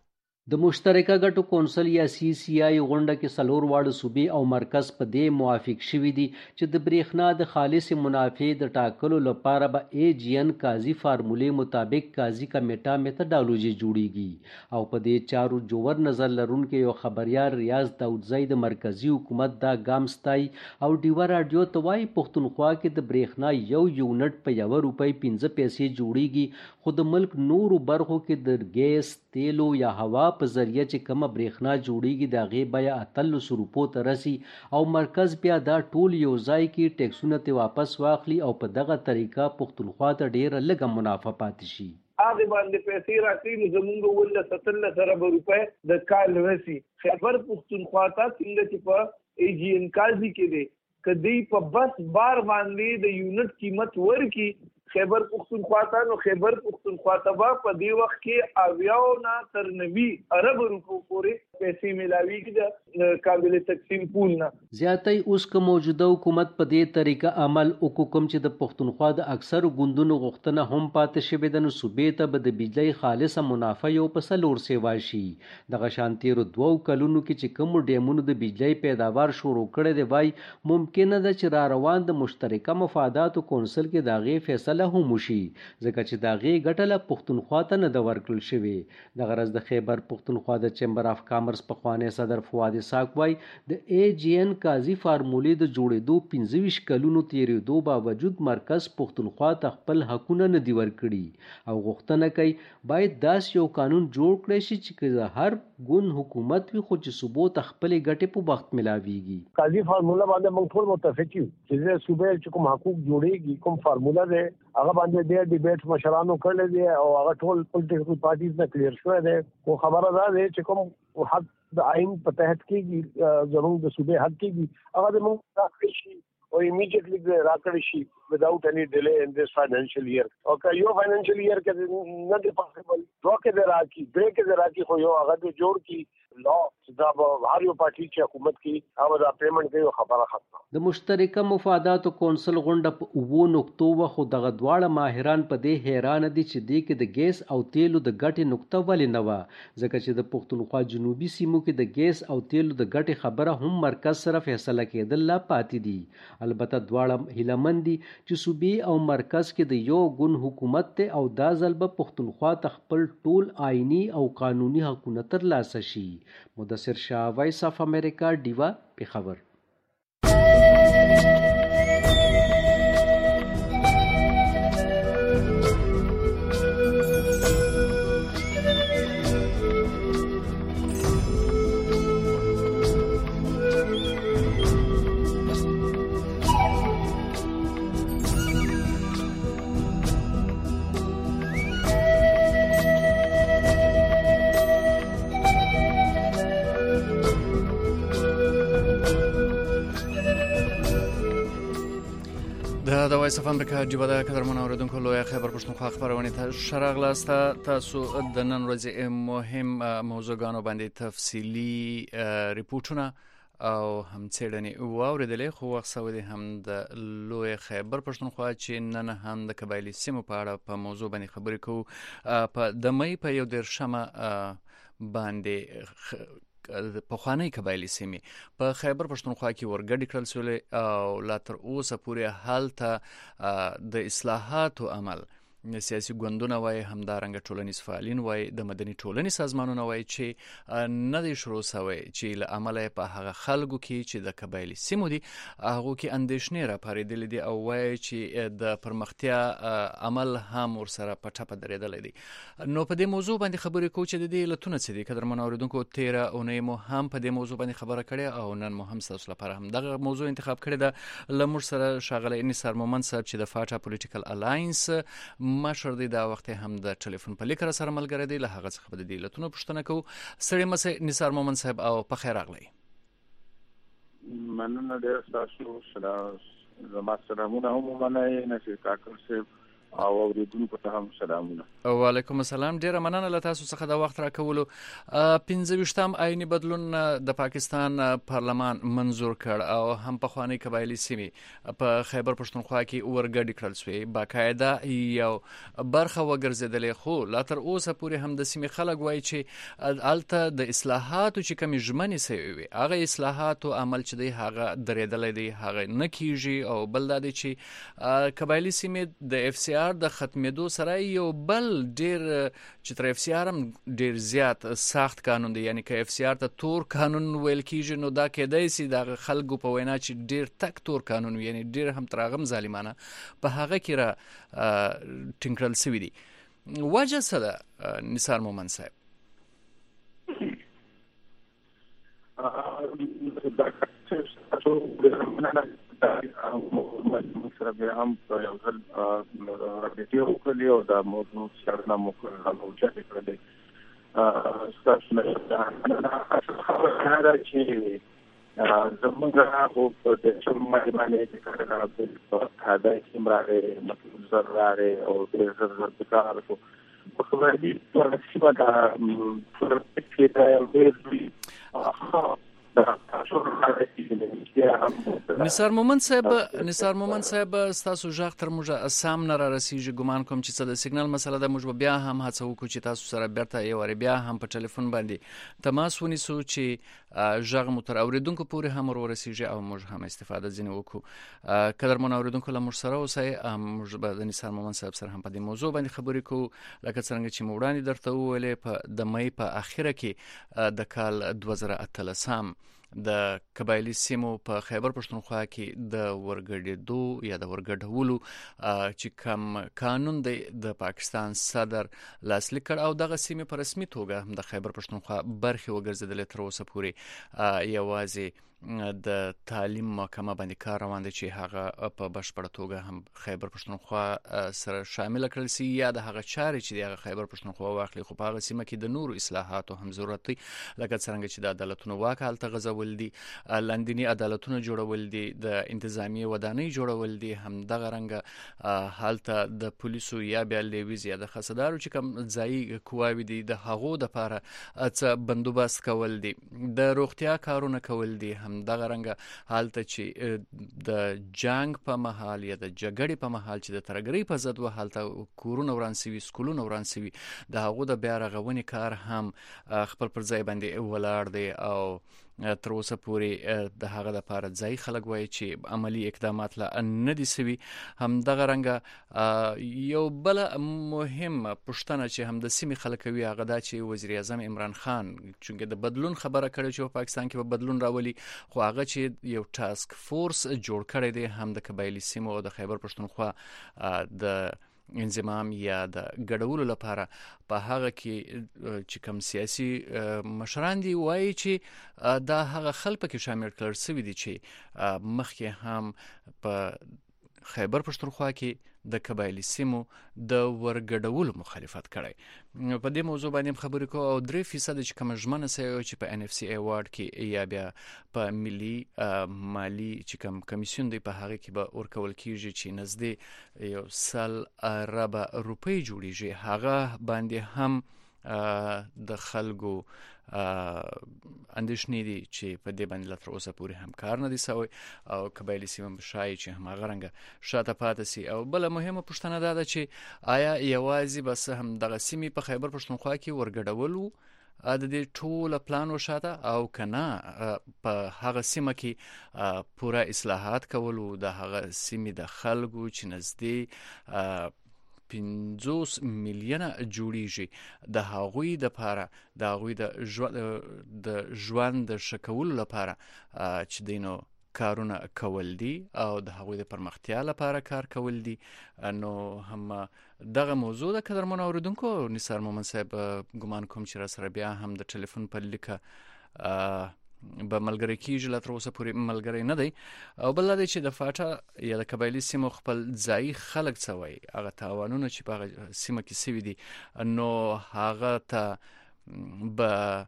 د مشترکه ګټو کونسل یا CCI غونډه کې څلور واړه صوبې او مرکز په دې موافق شوي دي چې د برېښنا د خالص منافع د ټاکلو لپاره به AGN قاضي فارمولې مطابق قاضي کمیټه میتډالوژي جوړیږي او په دې چارو جوور نظر لرونکي یو خبريار ریاض داودزی د مرکزی حکومت دا ګام ستای او ډیوا رادیو ته وایي پښتونخوا کې د برېښنا یو یونټ په 1 روپۍ 15 پیسې جوړیږي خو د ملک نورو برخو کې د ګیس، تیلو یا هوا په ذریعہ چې کومه برېښنا جوړیږي د هغې بیه 1800 روپو ته رسي او مرکز بیا دا ټول یو ځای کې ټیکسونه ته واپس واخلي او په دغه طریقه پښتونخوا ته ډېره لږه منافع پاتې شي. هغه باندې پیسې راځي نو زمونږ ول 17 روپے د کال رسي. خیبر پښتونخوا ته څنګه چې په AGN قاضي کې دي کدی په بس بار باندې د یونټ قیمت ورکی خیبر پختونخوا ته نو خیبر پختونخوا ته په دې وخت کې اویاو نه تر 90 ارب روپو پورې پیسې ملاويږي د قابل تقسیم پول نه زیاتې. اوس که موجوده حکومت په دې طریقه عمل وکوم چې د پختونخوا د اکثر ګوندونو غوښتنه هم پاتې شوې ده نو صوبې ته به د بجلی خالصه منافع یو په سلور سیوا شي. دغه شانتیرو 2 کلونو کې چې کوم ډیمونو د بجلی پیداوار شروع کړي دی وای ممکنه ده چې را روان د مشترکه مفاداتو کونسل کې دغه فیصله هم وشي ځکه چې دغه ګټله پښتونخوا ته نه د ورکړل شوی. د غرض د خیبر پښتونخوا د چیمبر اف کامرس په خوانه صدر فواد اسحاق وای د AGN قاضي فارمولې د جوړېدو 25 کلونو تیریدو باوجود مرکز پښتونخوا ته خپل حقونه نه دی ورکړي او غوښتنه کوي باید داس یو قانون جوړ کړي شي چې هر ګون حکومت وي خو چې صوبو ته خپل ګټې په وخت ملاويږي. قاضي فارموله باندې موږ ټول متفق یو چې صوبې چې کوم حقوق جوړيږي کوم فارموله ده هغه باندې د ډیبیټ مشرانو کړل دي او هغه ټول پولیټیکل پارټیز نه کلیر شوی دی. خو خبره ده چې کوم حق د آئین په تحت کې زموږ د صوبې حق کې هغه د موږ راکړي شي او immediately راکړی شي without any delay in this financial year. Okay, your financial year کې نه دی possible. دوکه د راکی برېک د راکی خو یو هغه د جوړ کی لا دا هر یو پارټي چې حکومت کې هغه دا پیمنٹ کوي خبره ختمه. د مشترکه مفاداتو کونسل غونډه په 9 نقطو وخت دغه دواړه ماهران په دې حیران دي چې د کې د ګیس او تیلو د ګټې نقطه ولې نه و، ځکه چې د پښتونخوا جنوبي سیمو کې د ګیس او تیلو د ګټې خبره هم مرکز سره فیصله کېدل لا پاتې دي. البته دواړه هیلمن دي چې صوبې او مرکز کې د یو ګون حکومت ته او دا ځل به پښتونخوا خپل ټول آئینی او قانوني حقونه ترلاسه شي. مدثر شاه، وایس اف امریکا، ډیوا، پیښور. د وایس اف امریکا ډیوا د قدرمنو اوریدونکو لوی خبر پښتونخوا خبرونه ته شراغلاسته. تاسو د نن ورځې مهم موضوعګانو باندې تفصیلی ریپورتونه او هم څېړنې واوریدلې، خو وخت سوي هم د لوی خبر پښتونخوا چې نن هم د قبایلی سیمو په اړه په موضوع باندې خبرې کوو. په د مې په 11 باندې پخوانی قبایلی سیمې په خیبر پښتونخوا کې ورګډې کړل شولې او لا تر اوسه پورې هلته د اصلاحاتو عمل سیاسي ګوندونه وای، همدارنګه ټولنیز فعالین وای، د مدني ټولنې سازمانونه وای چې نه دی شروع شوی چې له عمله په هغه خلکو کې چې د قبایلی سیمو دي هغه کې اندېښنې راپارېدلې دي او وای چې د پرمختیا عمل هم ورسره په ټپه درېدلی دی. نو په دې موضوع باندې خبرې کوو چې د دې علتونه څه دي. قدرمنو اوریدونکو، تېره اونۍ مو هم په دې موضوع باندې خبره کړې او نن مو هم ستاسو لپاره هم دغه موضوع انتخاب کړې ده. له موږ سره ښاغلی نثار مومند صاحب چې د فاټا پولیټیکل الاینس مشر دی، دا وخت هم د ټلیفون په لیک سره ملګری دی. له هغه څخه به د دې علتونو پوښتنه کوو. ستړي مه نثار مومند صاحب او په خیر راغلی. مننه ډېر ستاسو زما سلامونه هم ومنئ نصیر کاکړ صاحب او اوریدونکو ته هم سلامونه. وعلیکم السلام. ډیره مننه له تاسو څخه د وخت راکولو. 15 آئینی بدلون د پاکستان پارلمان منظور کړ او هم پخوانی قبایلی سیمې په خیبر پښتونخوا کې ورګډې کړل شوې، باقاعده یو برخه وګرځېدلې، خو لا تر اوسه پورې هم د سیمې خلک وایي چې هلته د اصلاحاتو چې کومې ژمنې سوي وي هغه اصلاحاتو عمل چې دی هغه درېدلی دی، هغه نه کیږي. او بل دا دی چې قبایلی سیمې د اف سی د ختمېدو سره یو بل ډیر چې تر اف سی آر هم ډیر زیات سخت قانون دی، یعنی که اف سی آر ته تور قانون ویل کیږي نو دا کېدای شي د خلکو په وینا چې ډیر تک تور قانون وي، یعنی ډیر هم تر هغه ظالمانه په هغه کې را ټینګړل شوي دي. وجه څه ده نثار مومند صاحب؟ سره بیا هم یو ځل راډیو وکړلې او دا موضوع څېړنه مو کړله او اوچتې کړلې. ستاسو نه خبره ده چې زموږ خو په دې شمال باندې چې کله کاده سیم راغی، مطلب زر راغی او ډېر زر په کار شو. په خبره دي ټوله سیمه دا پرمختګ کې دا یو ډېر لوی نثار مومند صاحب ستاسو ژغ تر موږ سم نه را رسیږي. ګمان کوم چې څه د سیګنال مسله ده. موږ بیا هم هڅه وکړو چې تاسو سره بیرته یو وارې بیا هم په ټلیفون باندې تماس ونیسو چې ژغ مو تر اوریدونکو پورې هم ورسیږي او موږ هم استفاده ځینې وکړو. قدرمنو اوریدونکو له موږ سره اوسئ. موږ به د نثار مومند صاحب سره هم په دې موضوع باندې خبرې کوو. لکه څرنګه چې مو وړاندې درته وویلې په د مې په اخره کې د کال 2013 د قبایلی سیمو په خیبر پښتونخوا کې د ورګډېدو یا د ورګډولو چې کوم قانون دی د پاکستان صدر لاسلیک کړ او دغه سیمې په رسمي توګه د خیبر پښتونخوا برخې وګرځېدلې. تر اوسه پورې یوازې د تعلیم محکمه باندې کار روان دی چې هغه په بشپړه توګه هم خیبر پښتونخوا سره شامل کړل سي یا د هغه چارې چې د خیبر پښتونخوا واخلي. خو په هغه سیمه کې د نورو اصلاحاتو هم ضرورت دی، لکه څنګه چې د عدالتونو واک هلته غځول دي، لاندینی عدالتونو جوړول دي، د انتظامی ودانۍ جوړول دي، هم دغه رنګ هلته د پولیسو یا بیا لیویز یا د خصدارو چې کوم ځای قواوی دي د هغو د لپاره څه بندوبست کول دي، د روغتیا کارونه کول دي، هم دغه رنګ حالت چې د جنگ په محل یا د جګړې په محل چې د ترګری په ضد و حالت کورونه وران سوي، سکولونه وران سوي، د هغو د بیا رغونې کار هم خپل پر ځای باندې ولاړ دی او تر اوسه پورې د هغه د لپاره ځای خلک وایي چې عملی اقدامات لا نه دي سوي. هم دغه رنګ یو بل مهم پښتنه چې هم د سیمې خلک وی هغه دا چې وزیر اعظم عمران خان چې د بدلون خبره کړې چې په پاکستان کې به بدلون راولي، خو هغه چې یو ټاسک فورس جوړ کړی دی هم د قبایلی سیمو او د خیبر پښتونخوا د انضمام یا د ګډولو لپاره په هغه کې چې کوم سیاسي مشران دي وایي چې دا هغه خلک کې شامل کړل سوي دي چې مخکې هم په خیبر پښتونخوا کې د قبایلی سیمو د ورګډولو مخالفت کړی. په دې موضوع باندې خبرې کوو او 3% چې کوم ژمنه سوي چې په NFC ایوارډ کې یا بیا په ملي مالی چې کوم کمیسیون دی په هغه کې به ورکول کیږي چې نزدې 100 ارب روپۍ جوړیږي. هغه باندې هم د خلکو اندېښنې دي چې په دې باندې تر اوسه پورې هم کار نه دی سوی او قبایلی سیمه شایي چې هم هغه رنګ شاته پاتې سي. او بل مهمه پوښتنه ده چې آیا یوازې بس هم دغه سیمې په خیبر پښتونخوا کې ورګډول د دې ټول پلان وشاته او کنه په هغه سیمه کې پوره اصلاحات کول او د هغه سیمې د خلکو چې نزدې 50 میلیونه جوړیږي د هغوی د لپاره د هغوی د ژوند د شکول لپاره چې دینو کارونه کول دي او د هغوی د پرمختیا لپاره کار کول دي. نو هم دغه موضوع د قدرمن اوریدونکو نثار مومن صاحب ګمان کوم چې را سره بیا هم د ټلیفون په لیکه به ملګری کیږي لا تر اوسه پورې ملګری نه دی. او بل دا چې د فاټا یا د قبایلی سیمو خپل ځای خلک څوي هغه تاوانونه چې په سیمه کې سوي دي نو هغه ته به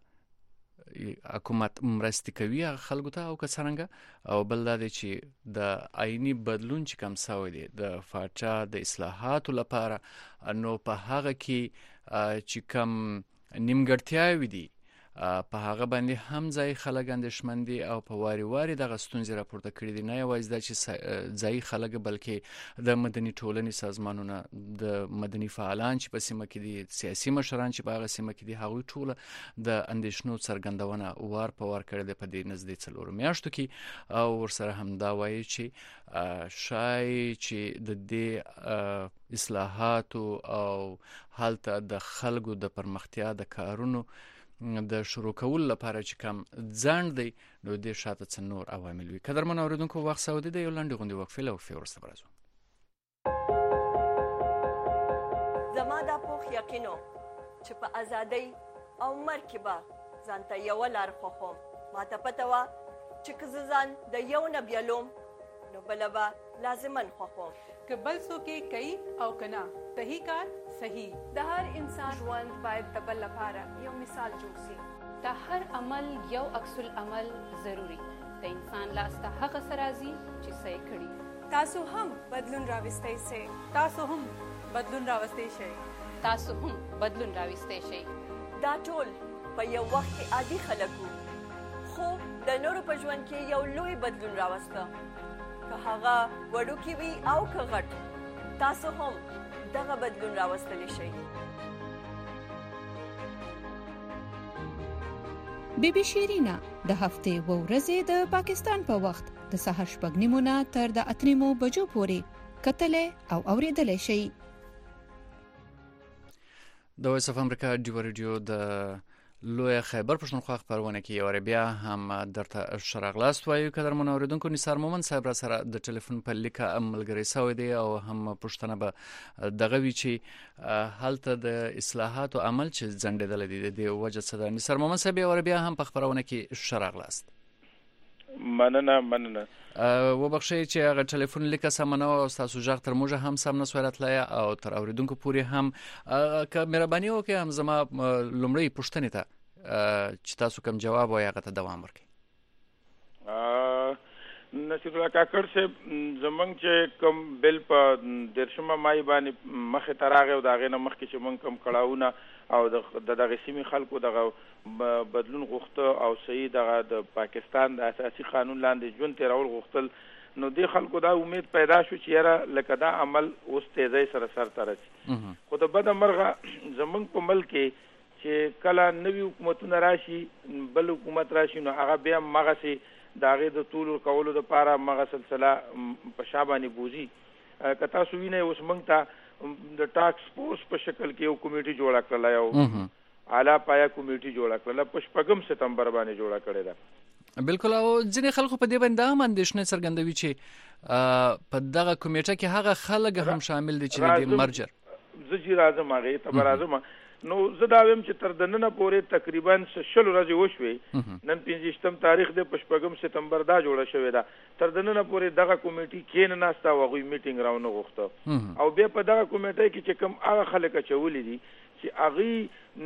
حکومت مرستې کوي خلکو ته او کڅرنګ. او بل دا چې د آئینی بدلون چې کوم سوي دي د فاټا د اصلاحاتو لپاره نو په هغه کې چې کوم نیمګړتیاوي دي په هغه باندې هم ځای خلک اندېښمن دي او په واري واري دغه ستونزې راپورته کړي دي. نه یوازې دا چې ځای خلک بلکې د مدني ټولنې سازمانونه، د مدني فعالان چې په سیمه کې دي، سیاسي مشران چې په هغه سیمه کې دي، هغوی ټول د اندېښنو څرګندونه وار په وار کړې ده په دې نزدې 4 میاشتو کې. او ورسره هم دا وایي چې شاید چې د دې اصلاحاتو او حالت د خلکو د پرمختیا د کارونو د شروع کول لپاره چې کوم ځان دی نو د شاته څن نور عوامل وي. قدرمن اوریدونکو وخت سعودي د یو لاندې غونډې وقفه له ورسته برازو. زما دا پوخ یقینو چې په ازادۍ او مرکبه ځانته یو لار خوخم ما ته پته وا چې که ځان د یو نه بیلوم نو بلبا لازمن خوخم که بل څوک کوي او کنا صحیح کار صحیح. د هر انسان ژوند باید د بل لپاره یو مثال جوړ شي. د هر عمل یو عکس العمل ضروری. د انسان لاس ته هغه سرازي چې صحیح کړي. تاسو هم بدلون راوستئ شئ. تاسو هم بدلون راوستئ شئ. تاسو هم بدلون راوستئ شئ. دا ټول په یو وخت کې عادي خلکو خو د نورو په ژوند کې یو لوی بدلون راوسته. که هغه وړوکی وي او که غټ، تاسو هم دغه بدلون راوستلی شئ. بیبي شیرینا د هفتې و ورځې د پاکستان په وخت د سهار 6:30 تر د 8 بجو پورې کتلې او اوریدلې شي. د وایس اف امریکا ډیو ریډیو د لوی خیبر پښتونخوا خبرونه کې یو بیا هم درته شراغلاست وایو. قدرمن اوریدونکو نثار مومن صاحب را سره د ټلیفون په لیکه ملګری سوی دی او هم پښتنه به دغه وی چې حالت د اصلاحات او عمل چې ځنډېدل دي د وجه څه ده. نثار مومن صاحب یو بیا هم په خبرونه کې شراغلاست. مننه وبخښئ چې هغه ټلیفون لیکه سمه نه وه او ستاسو غږ تر موږه هم سم نه سوی راتلی او تر اورېدونکو پورې هم که مهرباني وکړئ هم زما لومړۍ پوښتنې ته چې تاسو کوم جواب وایي هغه ته دوام ورکړئ. نصیر الله کاکړ صاحب زمونږ چې کوم بل په 13 مای باندې مخې ته راغی او د هغې نه مخکې چې مونږ کوم کړاوونه او د دغه سیمې خلکو دغه بدلون غوښته او صحیح دغه د پاکستان د اساسي قانون لاندې ژوند تېرول غوښتل، نو دې خلکو دا امید پیدا شو چې یاره لکه دا عمل اوس تیزۍ سره سرته رسي. خو د بده مرغه زمونږ په ملک کې چې کله نوي حکومتونه راشي بل حکومت راشي نو هغه بیا مغسې د هغې د طولو کولو دپاره مغه سلسله په شا باندې بوځي. که تاسو وینئ اوس موږ ته د ټاکس فورس په شکل کې یو کمیټي جوړه کړله، یو اعلی پایه کمیټي جوړه کړله په 6 ستمبر باندې جوړه کړې ده. بالکل. او ځینې خلکو په دې باندې دا هم اندېښنه څرګندوي چې په دغه کمیټه کې هغه خلک هم شامل دي چې د مرجر زه چې راځم هغې ته به راځم. نو زه دا ویم چې تر د ننه پورې تقریبا 60 ورځې وشوې، نن 25 تاریخ دی، په 6 ستمبر دا جوړه شوې ده. تر د ننه پورې دغه کمیټي کېناسته او هغوی میټینګ راونه غوښته او بیا په دغه کمیټۍ کې چې کوم هغه خلک اچولي دي چې هغوی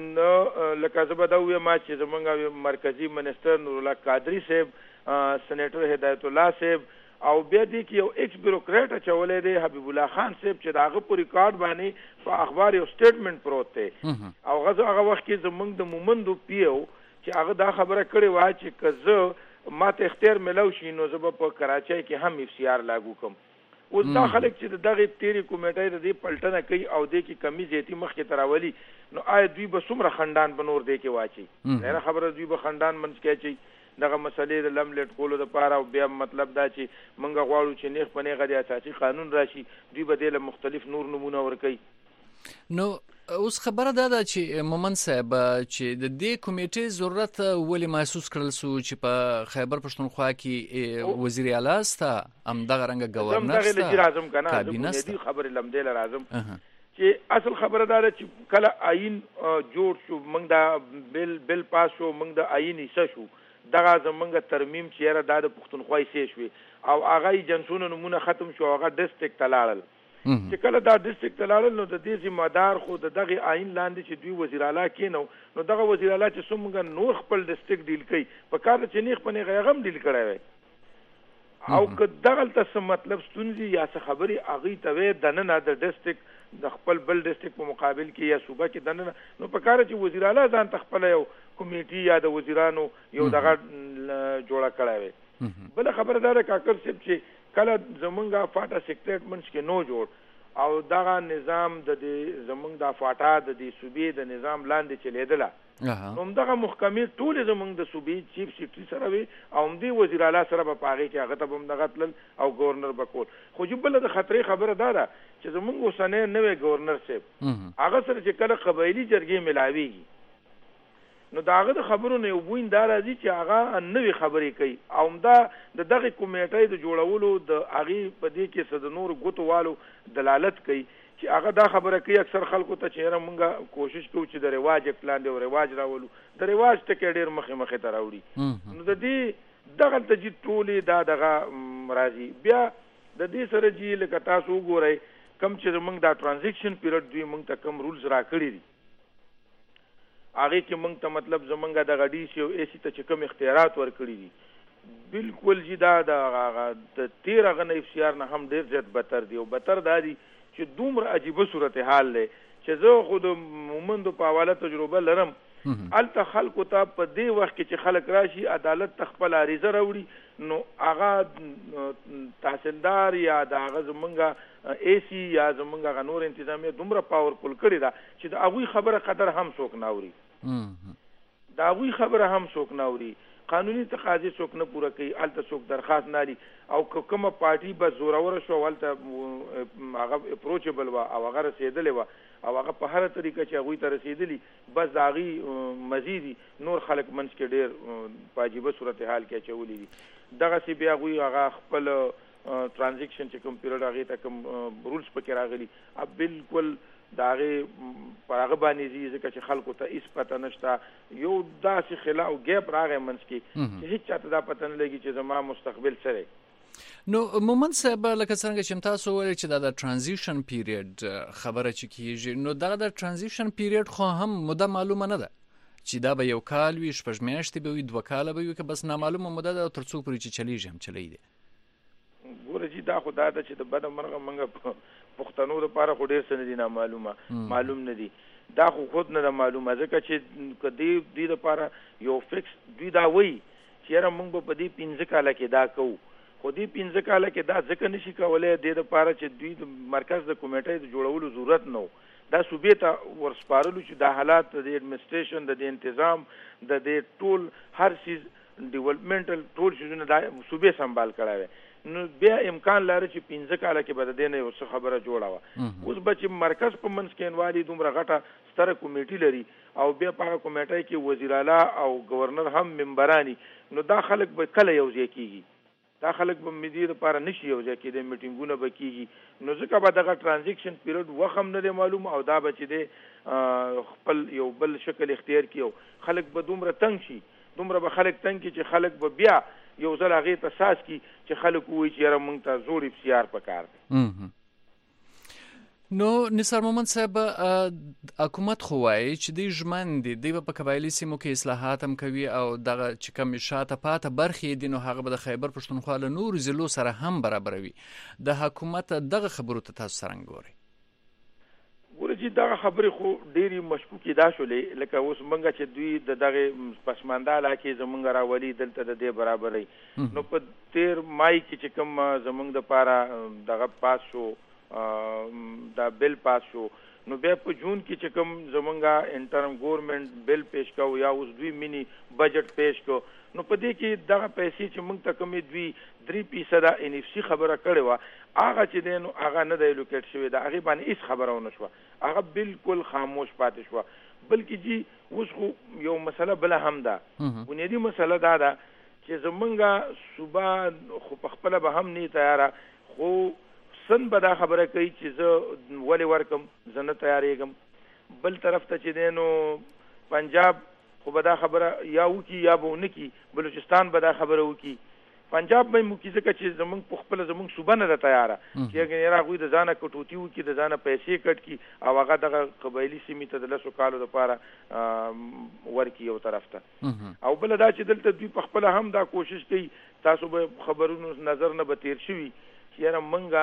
لکه زه به دا ووایم چې زموږ مرکزي منسټر نورالله قادري صاحب، سینیټر هدایت الله صاحب او بیا دی کې یو ایکس بیوروکریټ اچولی دی حبیب الله خان صاحب چې د هغه په ریکارډ باندې په اخبار یو سټیټمنټ پروت دی او هغه وخت کې زموږ د مومندو پی او چې هغه دا خبره کړې وه چې که زه ما ته اختیار میلو شي نو زه به په کراچۍ کې هم اف سی آر لاګو کړم. اوس دا خلک چې د دغې تېرې کمیټۍ د دې پلټنه کوي او دې کې کمی زیاتي مخکې ته راولي نو آیا دوی به څومره خندان به نور دې کې واچوي؟ ظاهره خبره دوی به خندان منځ کې اچوي دغه مسلې د لم لیټ کولو دپاره او بیا مطلب دا چې موږ غواړو چې نیغ په نیغه د اساسي قانون راشي، دوی به دې له مختلف نور نمونه ورکوي. نو اوس خبره دا ده چې مومند صاحب چې د دې کمیټې ضرورت ولې محسوس کړل سو چې په خیبر پښتونخوا کې وزیر اعلی سته، همدغه رنګه ګورنر سته، کابینه سته. خبرې لمدې له راځم چې اصل خبره دا ده چې کله آئین جوړ شو، موږ دا بل پاس شو، موږ د آئین حصه شو، دغه زمونږ ترمیم چې یاره دا د پښتونخوا حصې شوې او هغه ایجنسونو نمونه ختم شو، هغه ډسټرکټ ته لاړل. چې کله دا ډسټرکټ ته لاړل نو د دې ذمہدار خو د دغې آئین لاندې چې دوی وزیر اعلی کېنو نو دغه وزیر اعلی چې څومره نور خپل ډسټرکټ ډیل کوي په کار چې نیغ په نیغه هغه هم ډیل کړی وی او که دغلته څه مطلب ستونزې یا څه خبرې هغوی ته وی دننه د ډسټرکټ د خپل بل ډسټرکټ په مقابل کې یا صوبه کې دننه نو په کار چې وزیر اعلی ځان ته خپله یو کمیټي یا د وزیرانو یو دغه جوړه کړی وی. بله خبره دا ده کاکړ صاحب چې کله زمونږ فاټا سیکریټریټ منځ کې نو جوړ او دغه نظام د زمونږ د فاټا د دې صوبې د نظام لاندې چلیدله نو همدغه محکمې ټولې زمونږ د صوبې چیف سیکرټري سره وي او همدې وزیر اعلی سره به په هغې کې هغه ته به هم دغه تلل او ګورنر به کول. خو چې بله د خطرې خبره دا ده چې زمونږ اوسنی نوی ګورنر صاحب هغه سره چې کله قبایلي جرګې ملاویږي نو د هغه د خبرو نه یو بوین دا راځي چې هغه نوې خبرې کوي او همدا د دغې کمیټۍ د جوړولو د هغې په دې کې څه د نورو ګوتو والو دلالت کوي چې هغه دا خبره کوي اکثر خلکو ته چې یاره مونږ کوشش کوو چې د رواج اکټ لاندې او رواج راولو، د رواج ټکی ډېر مخې ته راوړي. نو د دې دغلته چې ټولې دا دغه راځي بیا د دې سره چې لکه تاسو وګورئ کوم چې زمونږ دا ټرانزیکشن پیریډ دوی مونږ ته کوم رولز راکړي دي هغې کې مونږ ته مطلب زمونږ دغه ډي سي او اے سي ته چې کوم اختیارات ورکړي دي بالکل چې دا د 13 هغه نه اف سی آر نه هم ډېر زیات بدتر دي او بدتر دا دي چې دومره عجیبه صورتحال دی چې زه خو د مومندو په حواله تجربه لرم. هلته خلکو ته په دې وخت کې چې خلک راشي عدالت ته خپل عریضه راوړي نو هغه تحصیلدار یا د هغه زمونږ اے سی یا زمونږ هغه نور انتظامیه دومره پاورفل کړې ده چې د هغوی خبره قدر هم څوک نه اوري، د هغوی خبره هم څوک نه اوري، قانوني تقاضې څوک نه پوره کوي، هلته څوک درخواست نه لري او که کومه پارټي بس زوروره شوه هلته هغه اپروچبل وه او هغه رسېدلې وه او هغه په هره طریقه چې هغوی ته رسېدلي بس د هغې مزیدي نور خلک منځ کې ډېر په عجیبه صورتحال کې اچولي دي. دغسې بیا هغوی هغه خپل ټرانزیکشن چې کوم پیریډ هغې ته کوم رولز پکې راغلي بالکل دا هغه پر هغه باندې ځکه چې خلکو ته هیڅ پته نشته یو داسې خلا او ګیپ راغی منځ کې چې هیڅ چاته دا پته نه لګي چې زما مستقبل سره. نو مومند صاحب لکه څنګه چې تاسو وویل چې دا ترانزیشن پیریډ خبره چې کیږي نو دا د ترانزیشن پیریډ خو هم موده معلومه نه ده چې دا به یو کال وي 6 میاشتې به وي 2 کاله به وي که بس نامعلومه موده ده تر څو پورې چې چلیږي هم چلیږي. ګوره چې دا خو دا ده چې د بده مرغه موږ پښتنو لپاره خو ډېر څه نه دي معلوم نه دي دا خو خود نه معلومه ځکه چې که دوی لپاره یو فکس دوی دا وایي چې یاره موږ به په دې 15 کاله کې دا کوو خو دې 15 کاله کې دا ځکه نشي کولی دې لپاره چې دوی د مرکز د کمیټې د جوړولو ضرورت نه و دا صوبې ته ورسپارلو چې دا حالات د اډمنسټریشن د انتظام د ټول هر چیز ډیولپمنټل ټول شیزونه دا صوبې سنبال کړی نو بیا امکان لري چې 15 کاله کې به د دې نه یو څه خبره جوړه وه اوس به چې مرکز په منځ کې انوالي دومره غټه ستره کمیټي لري او بیا په هغه کمیټۍ کې وزیر اعلی او گورنر هم ممبرانی نو دا خلک به کله یو ځای کېږي دا خلک به مدیر لپاره نشي یو ځای کېدی میټینګونه به کېږي نو ځکه به دغه ترانزیکشن پیریډ وخت هم نه دی معلوم او دا به چې دی خپل یو بل شکل اختیار کړي او خلک به دومره تنګ شي دومره به خلک تنګ کړي چې خلک به بیا یو ځل هغې ته ساس کړي چې خلک ووایي چې یاره موږ ته زور افتیار پکار دی. نو نثار مومند صاحب حکومت خو وایي چې دوی ژمن دي دوی به په قبایلي سیمو کې اصلاحات هم کوي او دغه چې کوم شاته پاته برخې دي نو هغه به د خیبر پښتونخوا له نورو ضلعو سره هم برابروي د حکومت دغه خبرو ته تاسو څرنګه ګورئ؟ ګوره چې دغه خبرې خو ډېرې مشکوکې دا شولې لکه اوس موږ چې دوی د دغې پسمانده علاقې زموږ راولي دلته د دې برابرۍ نو په 13 مای کې چې کوم زموږ دپاره دغه پاس شو دا بل پاس شو نو بیا په جون کې چې کوم زمونږه انټرم گورنمنت بل پیش کو یا اوس دوی مینی بجټ پیش کو نو په دې کې دغه پیسې چې موږ ته کومې دوی 3% NFC خبره کړې وه هغه چې دی نو هغه نه دی لوکیټ شوی د هغې باندې هېڅ خبره ونه شوه هغه بالکل خاموش پاتې شوه بلکې جی اوس خو یو مسله بله هم ده بنیادي مسله دا ده چې زمونږه صوبه خو په خپله به هم نه تیاره خو سن به دا خبره کوي چې زه ولې ورکم زه نه تیارېږم بل طرف ته چې دی نو پنجاب خو به دا خبره یا وکړي یا به ونه کړي بلوچستان به دا خبره وکړي پنجاب به یې وکړي ځکه چې زمونږ په خپله زمونږ صوبه نه ده تیاره چې اګر یاره هغوی د ځانه کټوتي وکړي د ځانه پیسې کټ کړي او هغه دغه قبایلي سیمې ته د 10 کالو دپاره ورکړي یو طرف ته او بله دا چې دلته دوی په خپله هم دا کوشش کوي تاسو به خبرونو نظر نه به تیر شوي یاره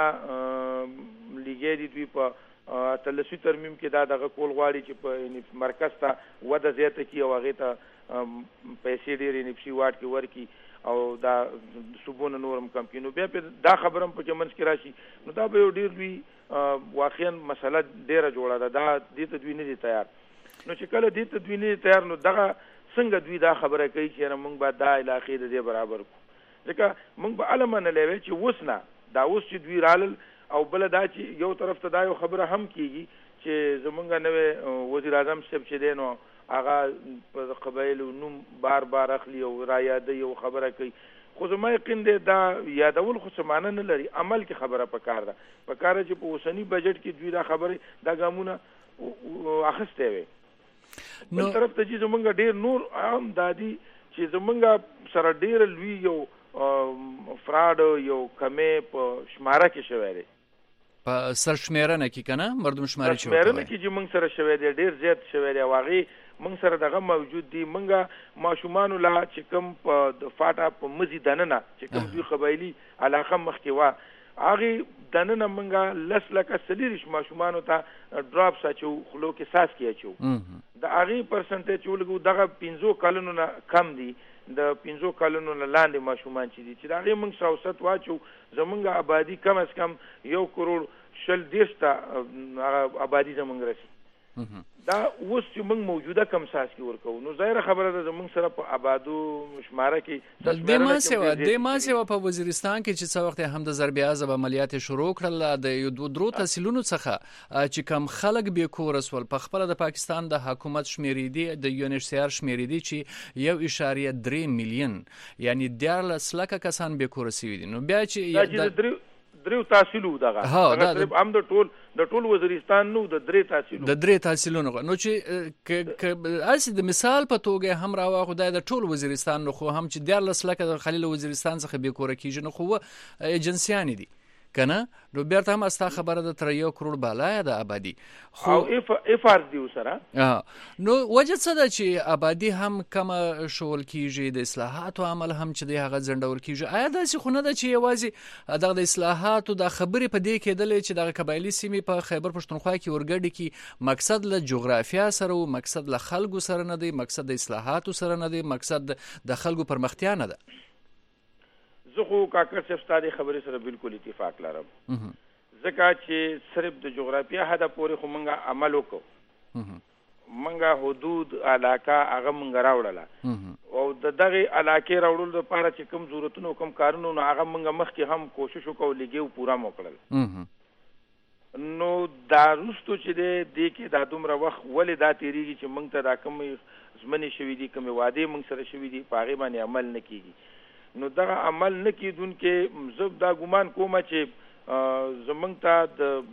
منګه لیګې دي دوی په 13 ترمیم کې دا دغه کول غواړي چې په مرکز ته وده زیاته کړي او هغې ته پیسې ډېرې NFC واټ کې ورکړي او دا صوبونه نور هم کم کړي نو بیا دا خبره هم پکې منځ کې راشي نو دا به یو ډېر دوی واقعا مسله ډېره جوړه ده دا دې ته دوی نه دي تیار نو چې کله دې ته دوی نه دي تیار نو دغه څنګه دوی دا خبره کوي چې یاره موږ به دا علاقې د دې برابر کړو ځکه موږ به هله منلی وی چې اوس نه دا اوس چې دوی رالل او بله دا چې یو طرف ته دا یو خبره هم کېږي چې زمونږ نوی وزیر اعظم صاحب چې دی نو هغه په قبایلو نوم بار بار اخلي او را یادوي او خبره کوي خو زما یقین دی دا یادول خو څه معنی نه لري عمل کې خبره پکار ده پکار چې په اوسني بجټ کې دوی دا خبرې دا ګامونه اخیستی وی بل طرف ته چې زمونږ ډېر نور عام دا دي چې زمونږ سره ډېر لوی یو فراډ یو کمې په شماره کې شوی دی په سرشمېرنه کې که نه مردم شمارې چې سرشمېرنه کې چې موږ سره شوی دی ډېر زیات شوی دی او هغې موږ سره دغه موجود دي موږ ماشومانو لا چې کوم په د فاټا په مزي دننه چې کوم دوی قبایلي علاقه مخکې وه هغې دننه موږ 10 لکه 40 ماشومانو ته ډراپس اچو خولو کې ساس کې اچو د هغې پرسنټیج چې ولګو دغه 15 کلونو نه کم دي د 15 کلونو نه لاندې ماشومان چې دي چې د هغې موږ سوست واچو زمونږ آبادي کم از کم 1 کروڑ 40 ته آبادي زمونږ رسي دا اوس چې موږ موجوده کم ساس کې ورکوو نو ظاهره خبره ده زموږ سره په آبادو شماره کې د ما سیوه په وزیرستان کې چې څه وخت هم د ضرب عضب عملیات شروع کړل د یو درو تحصیلونو څخه چې کم خلک به کور رسول په خپل د پاکستان د حکومت شمیرې دي د UNHCR شمیرې دي چې 1.3 میلیون یعنی 14 لک کسان به کور رسیدي نو بیا چې درو تحصیلو دغه صرف هم د ټول وزیرستان نو د درې تحصیلونو نو چې اسی د مثال په توګه هم راوغه د ټول وزیرستان نو خو هم چې 14 لکه د خلیل وزیرستان څخه به کور کیږي نو خو ایجنسیان دي کنه نو بیرته هم استا خبره د 3 کروڑ بالا د آبادی خو اف ار دی سره نو وجه څه ده چې آبادی هم کم شول کیږي د اصلاحاتو عمل هم چې د هغه ځندور کیږي آیا داسې خو نه ده چې یوازې دغه اصلاحاتو د خبرې په دې کېدل چې د قبایلی سیمې په خیبر پښتونخوا کې ورګډي کې مقصد له جغرافیا سره او مقصد له خلکو سره نه دی مقصد د اصلاحاتو سره نه دی مقصد د خلکو پرمختیا نه ده زه خو کاکړ صاحب ستاسو خبرې سره بالکل اتفاق لرم ځکه چې صرف د جغرافیه هدا پورې خو مونږه عمل وکړو مونږه حدود علاقه هغه مونږ راوړله او د دغه علاقې راوړل لپاره چې کوم ضرورتونو کوم کارونو نو هغه مونږه مخکې هم کوشش وکړو لګیو پورا وکړل نو دا رستو چې د کې د دومره وخت ولې دا تیریږي چې مونږ ته دا کوم زمنه شوې دي کوم وعده مونږ سره شوې دي پاغه باندې عمل نه کیږي نو دغه عمل نه کیدونکې زه دا ګمان کوم چې زمونږ ته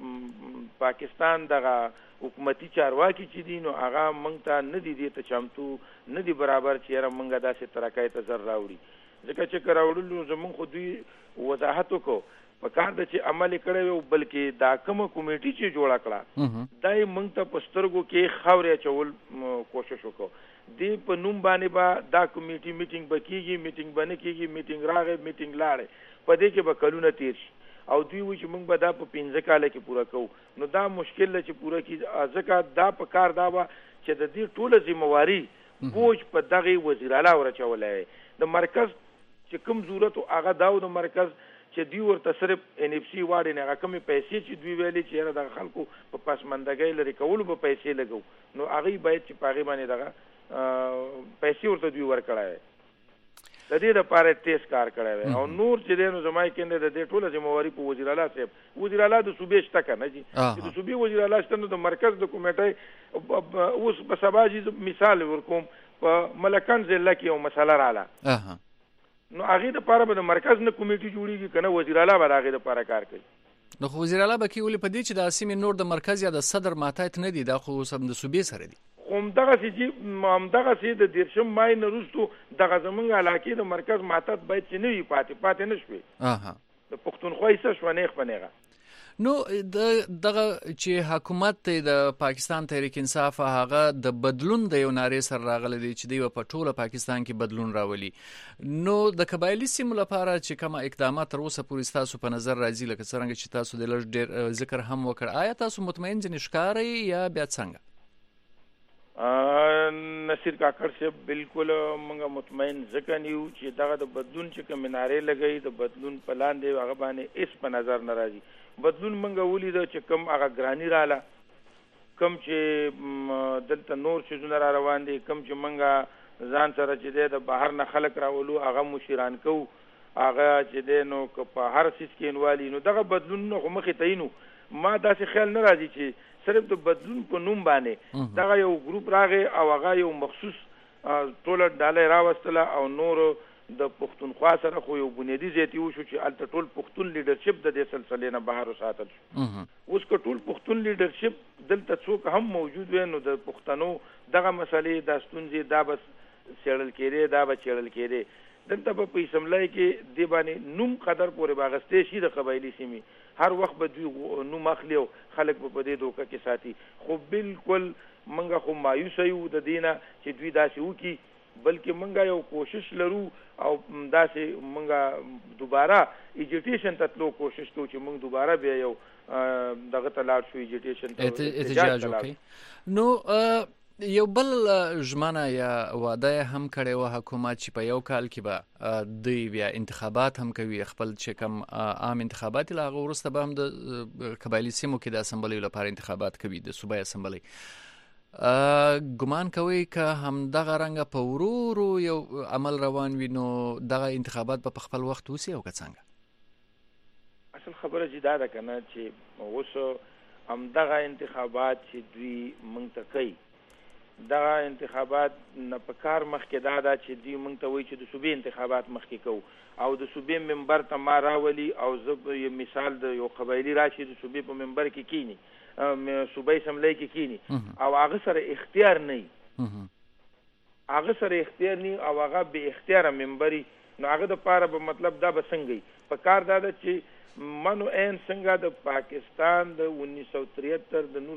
د پاکستان دغه حکومتي چارواکي چې دي نو هغه مونږ ته نه دي ته چمتو نه دي برابر چې را مونږه داسې ترکای ته زر راوړي ځکه چې کراوړل زمونږ خو دوی وضاحت وکړو په کار د چې عمل کړي او بلکې دا کوم کمیټي چې جوړ کړه دای مونږ ته پسترګو کې خاورې چول کوشش وکړو دی په نوم باندې با دا کمیټي میټینګ بکیږي میټینګ باندې کیږي میټینګ راغې میټینګ لاړې په دې کې به کلونه تیر شي او دوی و چې موږ به دا په 15 کال کې پورا کوو نو دا مشکل چې پورا کی ځکه دا په کار دا و چې د دې ټوله ذمہواری بوج په دغه وزیر اعلی ورچولې د مرکز چې کوم ضرورت او هغه دا د مرکز چې دوی ورته صرف ان اف سی واړي نه کمې پیسې چې دوی ویلي چې د خلکو په پسمندګۍ لري کول به پیسې لګو نو هغه باید چې پاغي باندې دغه پیسې ورته دوی ورکړای د دې لپاره تیز کار کړی او نور چې دینو زمای کېنده د دې ټوله ذمہواری په وزیر اعلی صاحب وزیر اعلی د صوبې شته کنه جی د صوبې وزیر اعلی شته نو د مرکز د کمیټې اوس په سبا جی مثال ورکوم په ملکان ضلع کې یو مسله رااله نو هغه د لپاره به د مرکز نه کمیټي جوړیږي کنه وزیر اعلی به هغه د لپاره کار کوي نو وزیر اعلی به کې ولې په دې چې د اسیم نور د مرکز یا د صدر ماتایت نه دي دا خو سم د صوبې سره دي همدغه چې د دیرشم مای نه وروسته دغه زمونږ علاقې د مرکز ماتحت باید چې نه وي پاتې نه شوي د پښتونخوا حصه شوه نیغ په نیغه نو دغه چې حکومت د پاکستان تحریک انصاف هغه د بدلون د یو نارې سره راغلی دی چې دی په ټوله پاکستان کې بدلون راولي نو د قبایلی سیمو لپاره چې کومه اقدامات تر اوسه پورې تاسو په نظر راځي لکه څنګه چې تاسو د لږ ډیر ذکر هم وکړ آیا تاسو مطمئن ځنې ښکارئ یا بیا څنګه نصیر کاکړ صاحب بالکل موږ مطمئن ځکه نیو چې دغه د بدلون چې کوم نارې لګي د بدلون پلان دی هغه باندې اس په نظر ناراضي بدلون موږ ولید چې کوم هغه ګرانی رااله کوم چې دلته نور شزونه را روان دي کوم چې موږ ځان سره چې د بهر نه خلک راولو هغه مشیران کو هغه چې نو په هر سیس کې انوالي نو دغه بدلون نو مخې تاینو ما داسې خیال نه راځي چې صرف د بدلون په نوم باندې دغه یو ګروپ راغی او هغه یو مخصوص ټوله ډالۍ راوستله او نور د پښتونخوا سره خو یو بنیادی زیاتی وشو چې الته ټول پښتون لیډرشپ د دې سلسلې نه بهر وساتل شو اوس که ټول پښتون لیډرشپ دلته څوک هم موجود وي نو د پښتنو دغه مسلې د ستونزې دا بس چېړل کېدې دا به چېړل کېدې دلته په اسمبلی کې دی باندې نوم قدر پورې باغستې شي د قبایلی سیمې هر وخت به دوی نوم اخلي او خلک په دې دوکه کې ساتي خو بالکل منګه خو مایوس یو د دینه چې دوی داسې وکي بلکې منګه یو کوشش لرو او داسې منګه دوباره ایجیټیشن ته تلو کوشش کوو چې موږ دوباره بیا یو دغه ته لاړ شو ایجیټیشن ته احتجاج وکړي نو یو بل ژمنه یا وعده هم کړې و حکومت چې په یو کال کې به دوی بیا انتخابات هم کوي خپل چې کوم عام انتخابات لا وروسته به هم د قبایلی سیمو کې د اسمبلی لپاره انتخابات کوي د صوبایي اسمبلی ګمان کوي که هم دغه رنګ په ورورو یو عمل روان وي نو دغه انتخابات په خپل وخت وسی او څنګه اصل خبره جدا ده کنه چې اوس هم دغه انتخابات چې دوی مونږ ته کوي دا انتخابات نه په کار مخکې دا چې دوی موږ ته وایي چې د صوبې انتخابات مخکې کوو او د صوبې منبر ته ما راولي او زه یو مثال د یو قبایلي راشي د صوبې په منبر کې کینی صوبې اسمبلی کې کینی او هغه سره اختیار نه او هغه به اختیار منبري نو هغه د پاره به مطلب دا به څنګه په کار دا چې منو ان څنګه د پاکستان د 1973 د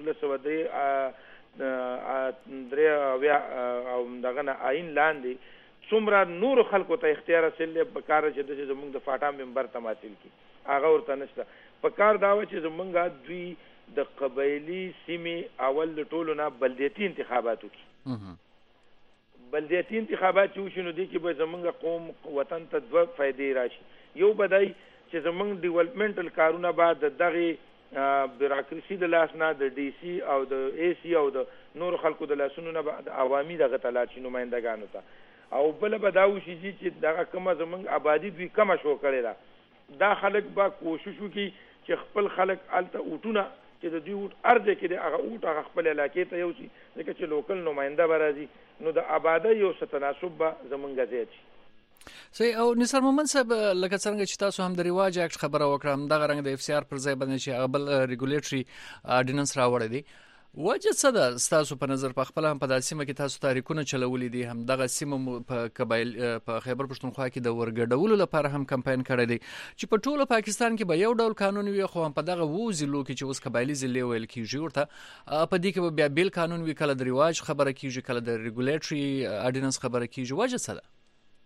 1903 او دغه نه آئین لاندې څومره نور خلکو ته اختیار اصل په کار چې د زمونږ د فاټا منبر ته حاصل کی هغه ورته نشته په کار دا و چې زمونږ دوی د قبایلی سیمې اول د ټولو نه بلدیتي انتخابات وکړي بلدیتي انتخابات چې وشي نو دي کې به زمونږ قوم وطن ته دوه فائدې راشي یو بدای چې زمونږ ډیولپمنټل کارونه بعد دغه بیروکراسي د لاس نه د ډي سي او د اي سي او د نور خلکو د لاسونو نه بعد عوامي دغه تلات شي نمائندګانو ته او بل به دا وشي چې دغه کومه زمونږ آبادی دوی کمه شو کړې دا خلک به کوشش وکړي چې خپل خلک الته اوټونه چې د دوی اوټ ارزه کې هغه اوټ هغه خپل علاقې ته یوسي ځکه چې لوکل نماینده به راځي نو د آبادی یو څه تناسب به زمونږ زیات شي صحیح او نثار مومند صاحب لکه څنګه چې تاسو هم د رواج اکټ خبره وکړم دغه رنګ د اف سی آر پر ځای باندې چې هغه ریګولیټري اورډیننس راوړی دی وجه څه ده ستاسو په نظر په خپل هم په داسې سیمه کې تاسو تاریخونه چلولې دي هم دغه سیمه په قبایل په خیبر پښتونخوا کې د ورګډولو لپاره هم کمپاین کړی دی چې په ټوله پاکستان کې به یو ډول قانون وي خو هم په دغه ضلعو کې چې اوس قبایلی ضلع ویل کېږي ورته په دې کې به بیا بیل قانون وي کله د رواج خبره کېږي کله د ریګولیټري اورډیننس خبره کېږي وجه څه ده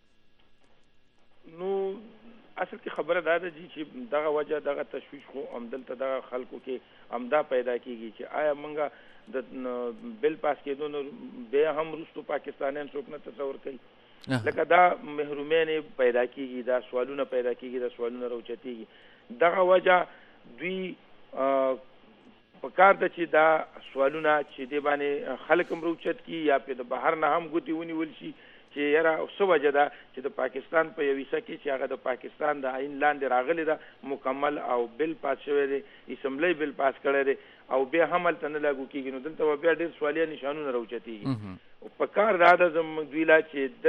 نو اصل کې خبره دا ده چې دغه وجه دغه تشویش خو عمدلته دغه خلکو کې عمدا پیدا کیږي چې آیا موږ د بل پاس کېدو نو به هم رستو پاکستانیان څوک نه تصور کوي لکه دا محرومین پیدا کیږي دا سوالونه پیدا کیږي دا سوالونه راوچتيږي دغه وجه دوی په کار د چې دا سوالونه چې دی باندې خلک هم راوچت کی یا په بهر نه هم ګوتی ونیول شي چې یاره څه وجه ده چې د پاکستان په یو حصہ کې چې هغه د پاکستان د آئین لاندې راغلی ده مکمل او بل پاس شوی دی اسمبلی بل پاس کړی دی او بیا هم هلته نه لاګو کېږي نو دلته بیا ډېر سوالیه نشانونه راوچتېږي په کار دا ده زموږ دوی لا چې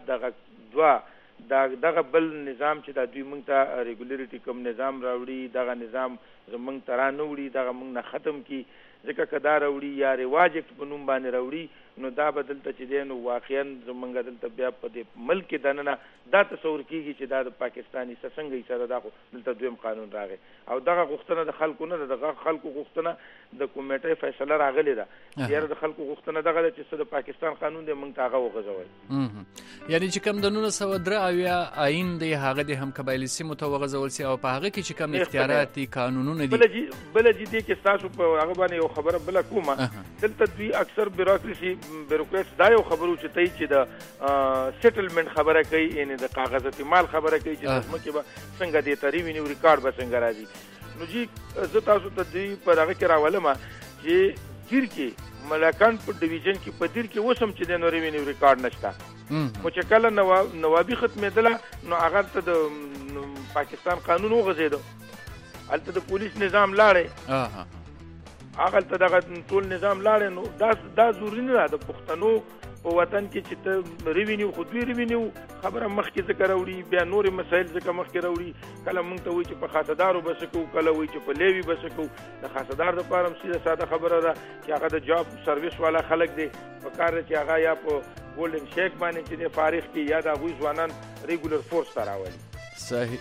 دلته دغه بل نظام چې دا دوی موږ ته ریګولیټري کوم نظام راوړي دغه نظام زموږ ته را نه وړي دغه موږ نه ختم کړي ځکه که دا راوړي یا رواج اکټ په نوم باندې راوړي نو دا به دلته چې دی نو واقعا زمونږ دلته بیا په دې ملک کې دننه دا تصور کېږي چې دا د پاکستان حصه څنګه حصه ده دا خو دلته دویم قانون راغی او دغه غوښتنه د خلکو نه ده دغه خلکو غوښتنه د کمیټې فیصله راغلی ده یاره د خلکو غوښتنه دغه ده چې څه د پاکستان قانون دی موږ ته هغه وغځوئ یعنی چې کوم د 1903 آئین دی هغه د هم قبایلي سیمو ته وغځول سي او په هغه کې چې کوم اختیارات دي قانونونه دي بل دي کې تاسو په هغه باندې یو خبره بل کومه دلته دوی اکثر بیروکریټس دا یو خبرو چې تای چې د سیټلمنٹ خبره کوي یعنی د کاغذاتي مال خبره کوي چې مکه به څنګه دې تریوینی ریکارډ به څنګه راځي نو جی زه تاسو ته دوی په هغه کې راولم چې دیر کې ملکان په ډیویژن کې په دیر کې وسم چې د نوریوینی ریکارډ نشته خو چې کله نوابي ختمېدله نو هغه ته د پاکستان قانون وغځېدو هلته د پولیس نظام لاړې هغه ته دغه ټول نظام لاړې نو دا ضروري نه ده د پښتنو په وطن کې چې ته ریوینیو خو دوی ریوینیو خبره مخکې ځکه راوړي بیا نورې مسایل ځکه مخکې راوړي کله موږ ته وایي چې په خاصدارو به څه کوو کله وایي چې په لیوي به څه کوو د خاصدار دپاره هم سیده ساده خبره ده چې هغه د جاب سروس والا خلک دی په کار ده چې هغه یا په ګولډن شیک باندې چې دی فارغ کړي یا د هغوی ځوانان ریګولر فورس ته راولي صحیح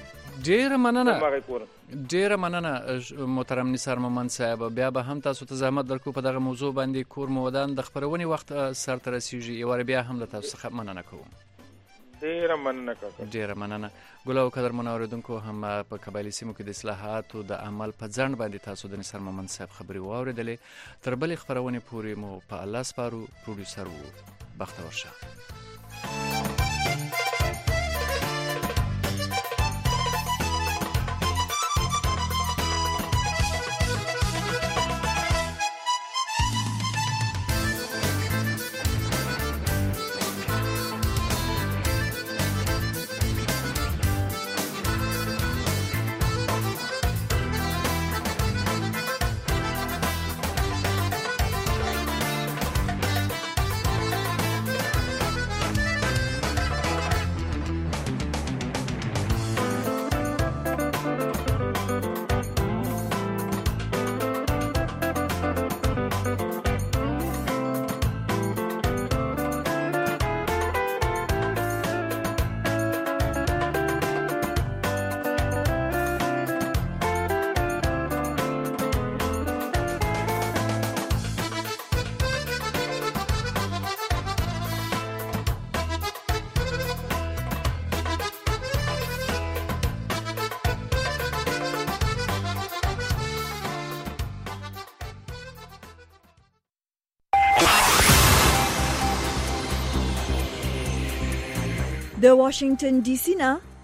ډیره مننه محترم نثار مومند صاحب بیا به هم تاسو ته زحمت درکو په دغه موضوع باندې کور مودان د خبرونې وخت سر ته رسیږي یو بیا هم له تاسو څخه مننه کوم ډیره مننه کاکا ډیره مننه ګل او قدر منوریدونکو هم په قبایلی سیمو کې د اصلاحاتو د عمل په ځند باندې تاسو د نثار مومند صاحب خبري واوریدلې تر بلې خبرونې پورې مو په الله سپارو پروډوسر وو بختور شه د واشنگټن ډي سي نه